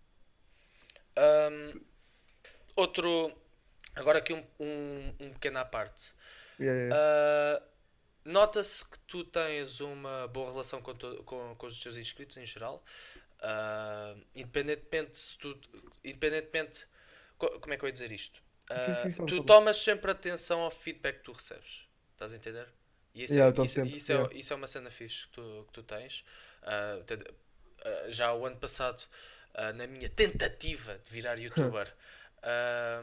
Ahm, outro, agora aqui um pequeno à parte. Yeah, yeah, yeah. Ah, nota-se que tu tens uma boa relação com os teus inscritos em geral. Independentemente se tu. Independentemente. Como é que eu ia dizer isto? Sim, sim, fala, Tu fala. tomas sempre atenção ao feedback que tu recebes. Estás a entender? E Yeah, eu estou sempre. Yeah. isso é uma cena fixe que tu tens. Já o ano passado, na minha tentativa de virar youtuber, ah,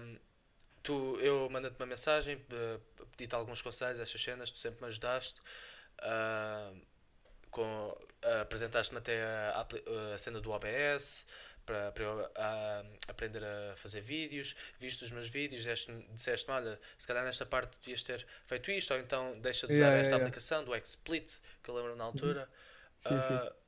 eu mando-te uma mensagem, pedi-te alguns conselhos, essas cenas, tu sempre me ajudaste. ah, Apresentaste-me até a cena do OBS para eu aprender a fazer vídeos, viste os meus vídeos, disseste-me, olha, se calhar nesta parte devias ter feito isto, ou então deixa de usar Yeah, yeah, esta yeah. aplicação do XSplit, que eu lembro na Uhum. altura. Sim, sim. Ah,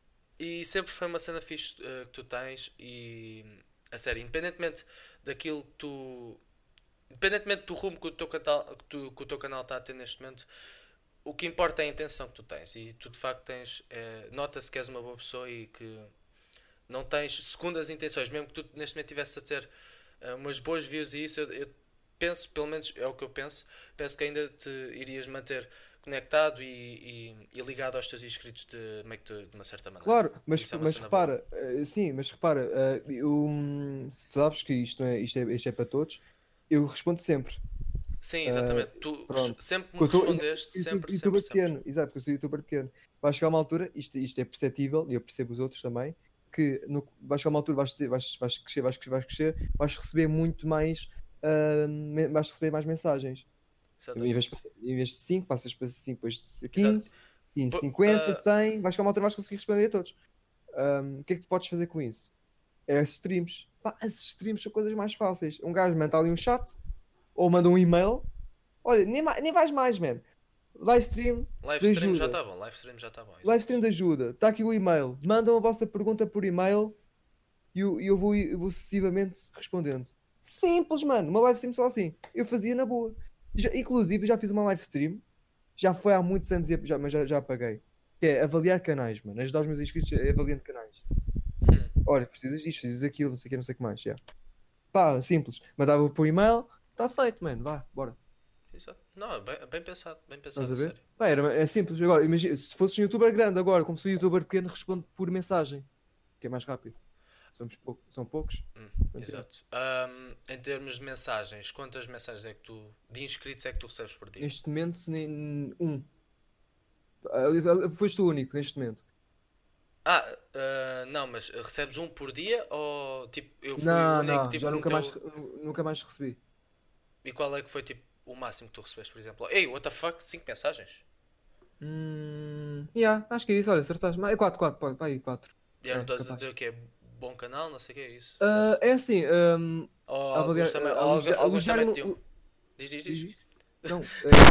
e sempre foi uma cena fixe que tu tens e a sério, daquilo que tu independentemente do rumo que que o teu canal está a ter neste momento, o que importa é a intenção que tu tens e tu de facto tens, nota-se que és uma boa pessoa e que não tens segundas intenções, mesmo que tu neste momento estivesse a ter umas boas views e isso, eu penso, pelo menos é o que eu penso que ainda te irias manter conectado e ligado aos teus inscritos meio que de uma certa maneira. Claro, Isso é uma mas cena boa. repara, sim, mas repara, se tu sabes que isto é para todos, eu respondo sempre. Sim, Uh, exatamente. Tu Pronto. sempre me Porque eu ainda sou respondeste, sempre, sempre, youtuber sempre. pequeno, exato, porque eu sou youtuber pequeno. Vai chegar uma altura, isto é perceptível, e eu percebo os outros também, que vai chegar uma altura, vais crescer, vais receber muito mais, vais receber mais mensagens. Exatamente. Em vez de 5 passas para 5, depois de Exato. 15, 15, Po- 50, ah, 100, vais chegar uma altura vais conseguir responder a todos. O que é que tu podes fazer com isso? É as streams. Pá, as streams são coisas mais fáceis. Um gajo manda ali um chat, ou manda um e-mail. Olha, nem vais mais, man. Live stream live de stream já ajuda. está bom, live stream já está bom, Live exato. stream de ajuda. Está aqui o e-mail. Mandam a vossa pergunta por e-mail e eu vou sucessivamente respondendo. Simples, mano. Uma live stream só assim. Eu fazia na boa. Inclusive, já fiz uma live stream. Já foi há muitos anos, mas já apaguei. Que é avaliar canais, mano. Ajudar os meus inscritos avaliando canais. Hum, Olha, precisas disto, precisas daquilo, não sei o que, não sei o que mais. Pá, simples. Mandava por e-mail. Está feito, mano. Vá, bora. exato. Não, é bem Estás pensado, a a ver? sério. Pá, é simples. Agora, imagina, se fosses um youtuber grande agora, como sou um youtuber pequeno, respondo por mensagem, que é mais rápido. São poucos. Portanto, yeah. Exato. Em termos de mensagens, quantas mensagens de inscritos é que tu recebes por dia? Neste momento, nem um. Foste o único neste momento. Não, mas recebes um por dia ou tipo, eu fui o Não, único, não, tipo, já que nunca mais, meteu. nunca mais recebi. E qual é que foi tipo o máximo que tu recebeste, por exemplo? Ei, what the fuck, 5 mensagens? Yeah, acho que é isso, olha, acertaste. É 4, pá, aí 4. Já não É, estás a capaz. dizer o que é bom canal, não sei o que é isso, certo? É assim, Ou alguns avaliar, também, alguns também elogiar-me. te diam. Diz, diz, Diz diz. isto? Não,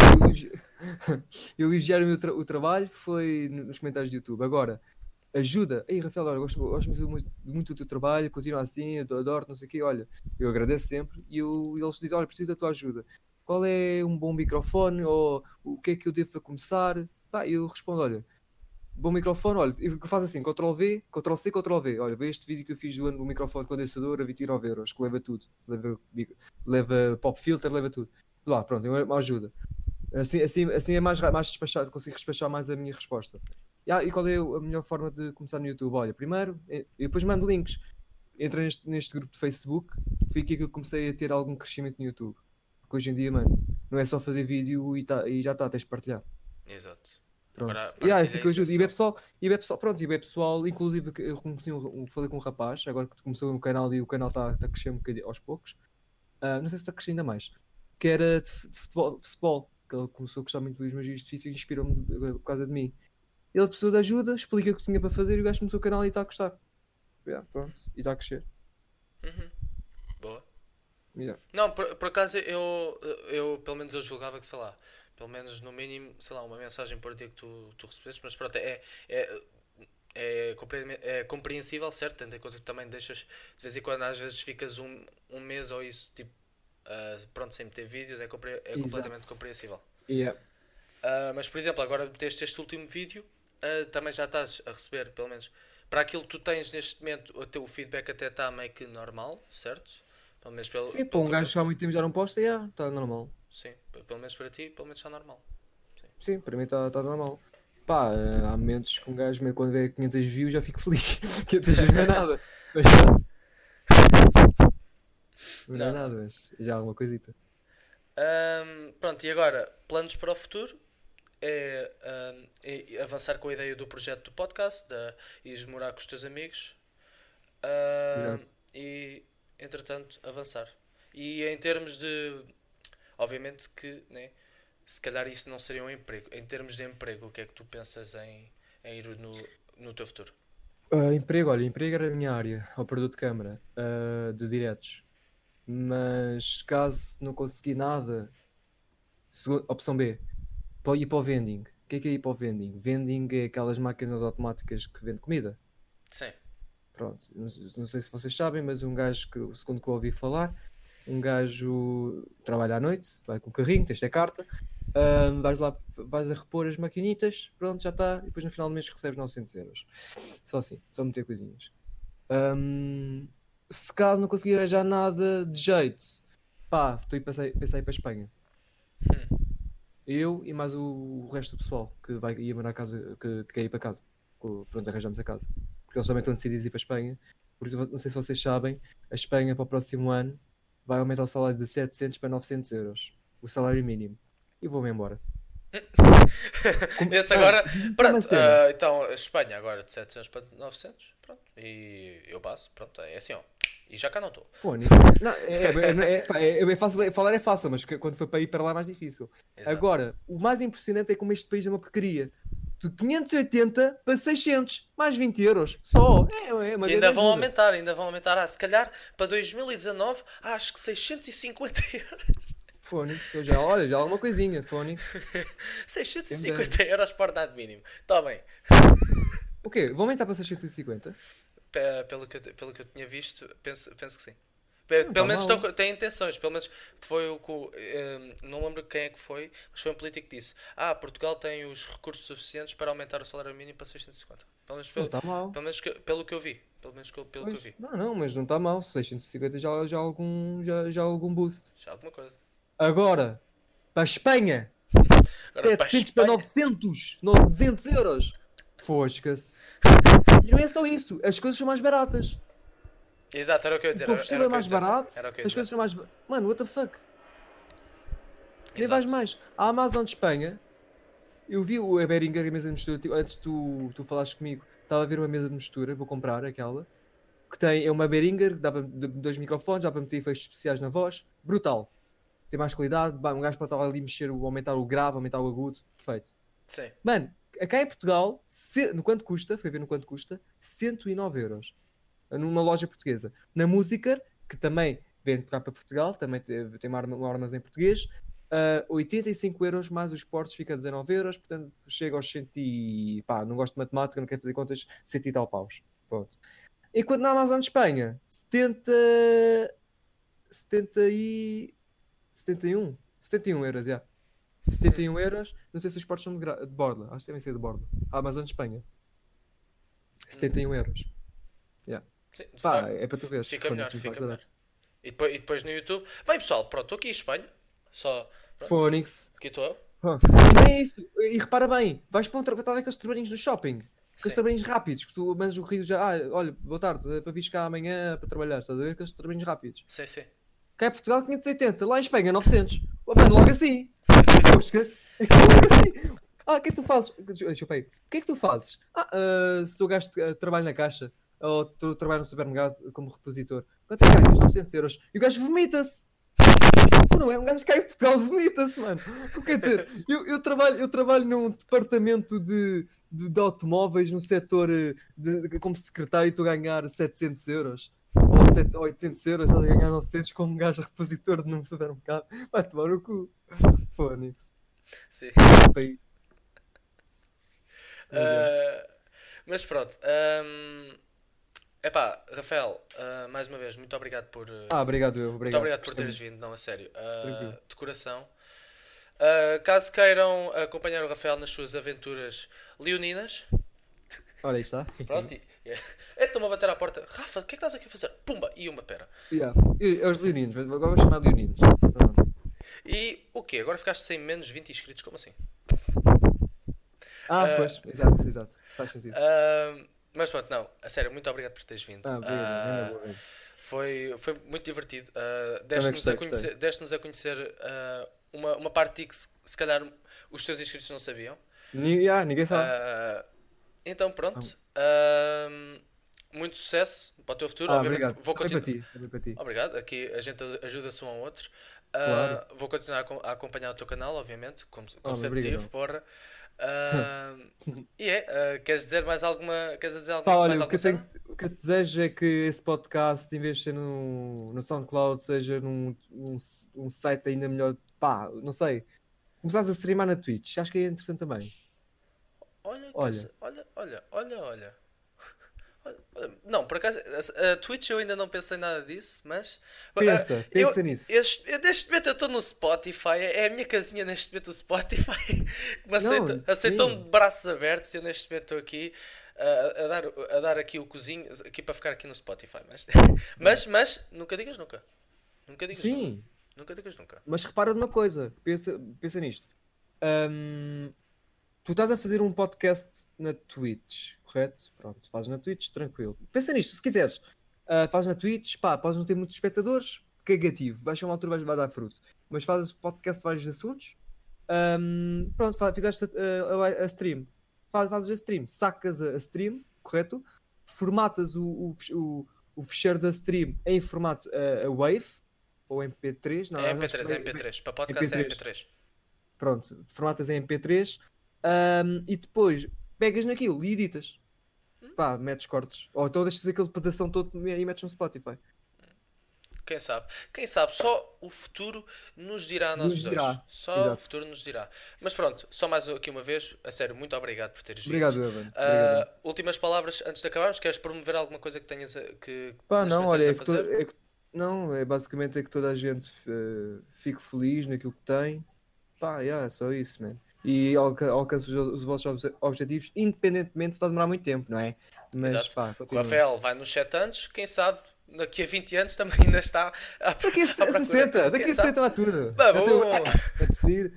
elogiar o o trabalho foi nos comentários do YouTube. Agora, ajuda. Ei, Rafael, olha, gosto muito do teu trabalho, continua assim, eu adoro, não sei o quê. Olha, eu agradeço sempre. E eles dizem: olha, preciso da tua ajuda. Qual é um bom microfone? Ou o que é que eu devo para começar? Pá, eu respondo: olha, bom microfone, olha, eu faz assim: Ctrl-V, Ctrl-C, Ctrl-V. Olha, vê este vídeo que eu fiz do microfone condensador a 29€, que leva tudo. Leva pop filter, leva tudo. Lá, pronto, é uma ajuda. Assim é mais despachado, consigo despachar mais a minha resposta. E qual é a melhor forma de começar no YouTube? Olha, primeiro, e depois mando links. Entra neste grupo de Facebook, foi aqui que eu comecei a ter algum crescimento no YouTube. Porque hoje em dia, mano, não é só fazer vídeo e já está, tens de partilhar. Exato. Pronto. Agora a É partilha assim é que eu ajudo. essencial. E bem pessoal, pronto, e bem pessoal, inclusive que eu conheci falei com um rapaz, agora que começou o canal e o canal está a crescer um bocadinho aos poucos. Não sei se está crescendo ainda mais. Que era de futebol. Que ele começou a gostar muito dos meus vídeos de FIFA e inspirou-me por causa de mim. Ele precisou de ajuda, explica o que tinha para fazer e o gajo começou o canal e está a gostar. Yeah, pronto. E está a crescer. Uhum. Boa. Yeah. Não, por acaso eu pelo menos eu julgava que, sei lá, pelo menos no mínimo, sei lá, uma mensagem por dia que tu recebeste, mas pronto, é compreensível, certo? Tendo em conta que também deixas, de vez em quando, às vezes ficas um mês ou isso, tipo, pronto, sem meter vídeos, é Exato. completamente compreensível. Yeah. Mas, por exemplo, agora meteste este último vídeo, também já estás a receber, pelo menos, para aquilo que tu tens neste momento, o teu feedback até está meio que normal, certo? Pelo menos Sim, para pelo um que eu gajo que há penso. muito tempo já não posta, yeah, está normal. Sim, pelo menos para ti, pelo menos está normal. Sim. Sim, para mim está normal. Pá, há momentos que um gajo, quando vê 500 views, já fico feliz. 500 views não é nada. Mas pronto, não é Não, não. nada, mas já há alguma coisita. Pronto, e agora, planos para o futuro? É avançar com a ideia do projeto do podcast, ires morar com os teus amigos Exato. e, entretanto, avançar. E em termos de. Obviamente que, né, se calhar isso não seria um emprego. Em termos de emprego, o que é que tu pensas em ir no teu futuro? Emprego, olha, emprego era a minha área, operador de câmara, de diretos. Mas caso não conseguir nada, opção B, ir para o vending. O que é ir para o vending? Vending é aquelas máquinas automáticas que vendem comida. Sim. Pronto, não sei se vocês sabem, mas um gajo que, segundo que eu ouvi falar, um gajo trabalha à noite, vai com o carrinho, tens a carta, vais lá, vais a repor as maquinitas, pronto, já está, e depois no final do mês recebes 900€. Só assim, só meter coisinhas. Ahm, Se caso não conseguir arranjar nada de jeito, pá, pensei ir para a Espanha. Hum. Eu e mais o resto do pessoal que ia morar a casa, que quer ir para casa. Pronto, arranjamos a casa. Porque eles também estão decididos a ir para a Espanha. Por isso, não sei se vocês sabem, a Espanha para o próximo ano vai aumentar o salário de 700 para 900€. O salário mínimo. E vou-me embora. Esse Mano, agora. digo-te só uma Pronto, cena. então Espanha agora de 700 para 900. Pronto. E eu passo. Pronto, é assim, ó. E já cá não estou. Fónix. Não, pá, é bem fácil, falar é fácil, mas quando foi para ir para lá é mais difícil. Exato. Agora, o mais impressionante é como este país é uma porcaria. De 580 para 600, mais 20€. Só. É uma E grande ainda vão ajuda. aumentar, ainda vão aumentar. Se calhar para 2019, acho que 650 euros. Fónix, eu já, olha, já há alguma coisinha, Fónix. Quem me dera. 650 euros por ordenado mínimo. Está bem. O quê? Vou aumentar para 650? Pelo que eu tinha visto, penso que sim. Não Pelo está menos mal. têm intenções. Pelo menos foi o que. Não lembro quem é que foi, mas foi um político que disse: Portugal tem os recursos suficientes para aumentar o salário mínimo para 650. Pelo menos, Não está mal. pelo menos pelo que eu vi. Pelo menos pelo que eu Pois, vi. não, mas não está mal. 650 já há algum boost. Já é alguma coisa. Agora, para a Espanha, Agora para a 700 para Espanha. 900, 200€. Fosca-se. E não é só isso, as coisas são mais baratas. Exato, era o que eu ia O dizer. combustível Era é o que eu ia mais dizer. barato, Era o que eu ia as dizer. coisas são mais. Mano, what the fuck? Nem vais Exato. mais. A Amazon de Espanha, eu vi a Behringer, a mesa de mistura, antes tu falaste comigo, estava a ver uma mesa de mistura, vou comprar aquela, que é uma Behringer, dá para dois microfones, dá para meter efeitos especiais na voz, brutal. tem mais qualidade, um gajo pode estar ali a mexer, aumentar o grave, aumentar o agudo, perfeito. Sim. Mano, cá em Portugal, no quanto custa, foi ver no quanto custa, 109€. Numa loja portuguesa. Na Musiker, que também vende cá para Portugal, também tem um armazém português, 85€ mais os portos fica 19€, portanto chega aos 100 e... pá, não gosto de matemática, não quero fazer contas, 100 e tal paus. Pronto. Enquanto na Amazon de Espanha, 71€, já. 71€, não sei se os portos são de borla, acho que devem ser de borla. A Amazon de Espanha, 71€. Yeah. Sim, de Pá, facto, é para tu veres. fica melhor, fica melhor. Barato. E depois no YouTube. Bem, pessoal, pronto, estou aqui em Espanha. Só. Pronto, Phoenix. aqui estou eu. Nem é isso. E repara bem, vais para a ver aqueles trabalhinhos no shopping. Aqueles trabalhinhos rápidos, que tu mandas o rio já. Olha, boa tarde, para vir cá amanhã para trabalhar. Estás a ver aqueles trabalhinhos rápidos? Sim, sim. Cá em Portugal 580, lá em Espanha 900. Mano, logo assim. Logo assim. O que é que tu fazes? Chupei. O que é que tu fazes? Se o gajo trabalha na caixa, ou tu trabalhas no supermercado como repositor, quanto é que ganhas? 900€. E o gajo vomita-se. Não é? Um gajo que cai em Portugal vomita-se, mano. Quer dizer, eu trabalho num departamento de automóveis, no setor como secretário, e estou a ganhar 700€. Ou 800€, estás a ganhar 900 como um gajo repositor de num supermercado. Vai tomar no cu. Fónix. Sim. Mas pronto. Epá, Rafael, mais uma vez, muito obrigado por. Obrigado eu. Muito obrigado por teres vindo, não, a sério. Tranquilo. De coração. Caso queiram acompanhar o Rafael nas suas aventuras leoninas. Ora, aí está. Pronto, estou-me a bater à porta. Rafa, o que é que estás aqui a fazer? Pumba! E uma pera. É os leoninos, agora vou chamar leoninos. Pronto. E o quê? Agora ficaste sem menos 20 inscritos? Como assim? Pois, exato. Faz sentido. Mas pronto, não, a sério, muito obrigado por teres vindo. Obrigado, foi muito divertido. Deste-nos a conhecer uma parte de que se calhar os teus inscritos não sabiam. Ninguém sabe. Então pronto. Muito sucesso para o teu futuro. Obviamente, obrigado. vou continuar. Para ti. Obrigado. Aqui a gente ajuda-se um ao outro. Claro. Vou continuar a acompanhar o teu canal, obviamente, como sempre obrigado. tive, porra. Queres dizer mais alguma? Queres dizer Pá, olha, mais alguma cena? o que eu desejo é que esse podcast, em vez de ser no SoundCloud, seja num site ainda melhor. Pá, não sei. Começares a streamar na Twitch, acho que é interessante também. Olha. Não, por acaso, a Twitch eu ainda não pensei nada disso, mas... Pensa nisso. Neste momento eu estou no Spotify, é a minha casinha neste momento o Spotify, que me aceitou-me de braços abertos e eu neste momento estou aqui a dar aqui o cozinho, aqui para ficar aqui no Spotify, mas nunca digas nunca. Nunca digas Sim. Nunca digas nunca. Mas repara numa coisa, pensa nisto. Tu estás a fazer um podcast na Twitch, correto? Pronto, fazes na Twitch, tranquilo. Pensa nisto, se quiseres. Fazes na Twitch, pá, podes não ter muitos espectadores, cagativo. Vais a uma altura, vai dar fruto. Mas fazes podcast de vários assuntos. Pronto, fizeste a stream. Fazes a stream, sacas a stream, correto? Formatas o fecheiro da stream em formato a Wave ou MP3. Não, é MP3. Para podcast é MP3. Pronto, formatas em MP3. E depois pegas naquilo e editas. Pá, metes cortes. Ou então deixas aquele pedação todo e metes no Spotify. Quem sabe, só o futuro nos dirá a nós dois. Só o futuro nos dirá. Mas pronto, só mais aqui uma vez, a sério, muito obrigado por teres vindo. Obrigado, Evan. Últimas palavras antes de acabarmos, queres promover alguma coisa que tenhas não, olha, a fazer? Não, basicamente que toda a gente fique feliz naquilo que tem. Pá, é só isso, man. E alcance os vossos objetivos, independentemente se está a demorar muito tempo, não é? Mas, exato. Pá, o Rafael vai nos 7 anos, quem sabe daqui a 20 anos também ainda está daqui a 60, daqui a 60 vai tudo. A tossir.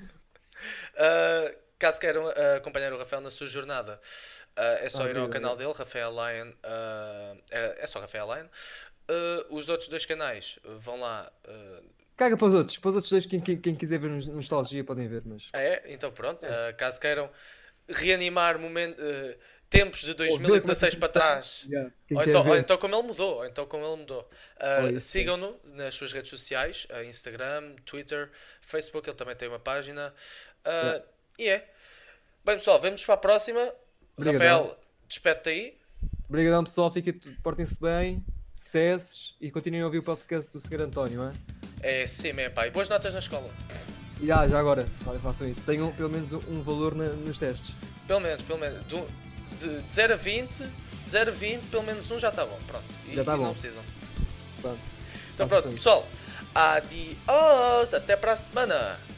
Caso queiram acompanhar o Rafael na sua jornada, é só ir ao canal dele, Rafael Lion. É só Rafael Lion. Os outros dois canais vão lá. Caga para os outros dois, quem quiser ver nostalgia podem ver, mas... Então pronto, caso queiram reanimar tempos de 2016 para trás. Yeah. Ou então como ele mudou. Sigam-no nas suas redes sociais, Instagram, Twitter, Facebook, ele também tem uma página. E é. Bem pessoal, vemos para a próxima. Obrigadão. Rafael, despede-te aí. Obrigadão pessoal, portem-se bem, sucessos e continuem a ouvir o podcast do Sr. António, é? É sim, mesmo, pá. E boas notas na escola. Já agora, façam isso. Tenham pelo menos um valor nos testes. Pelo menos. De 0 a 20, pelo menos um já está bom. Pronto. Já está bom. Não precisam. Pronto. Então pronto, pessoal. Adiós. Até para a semana.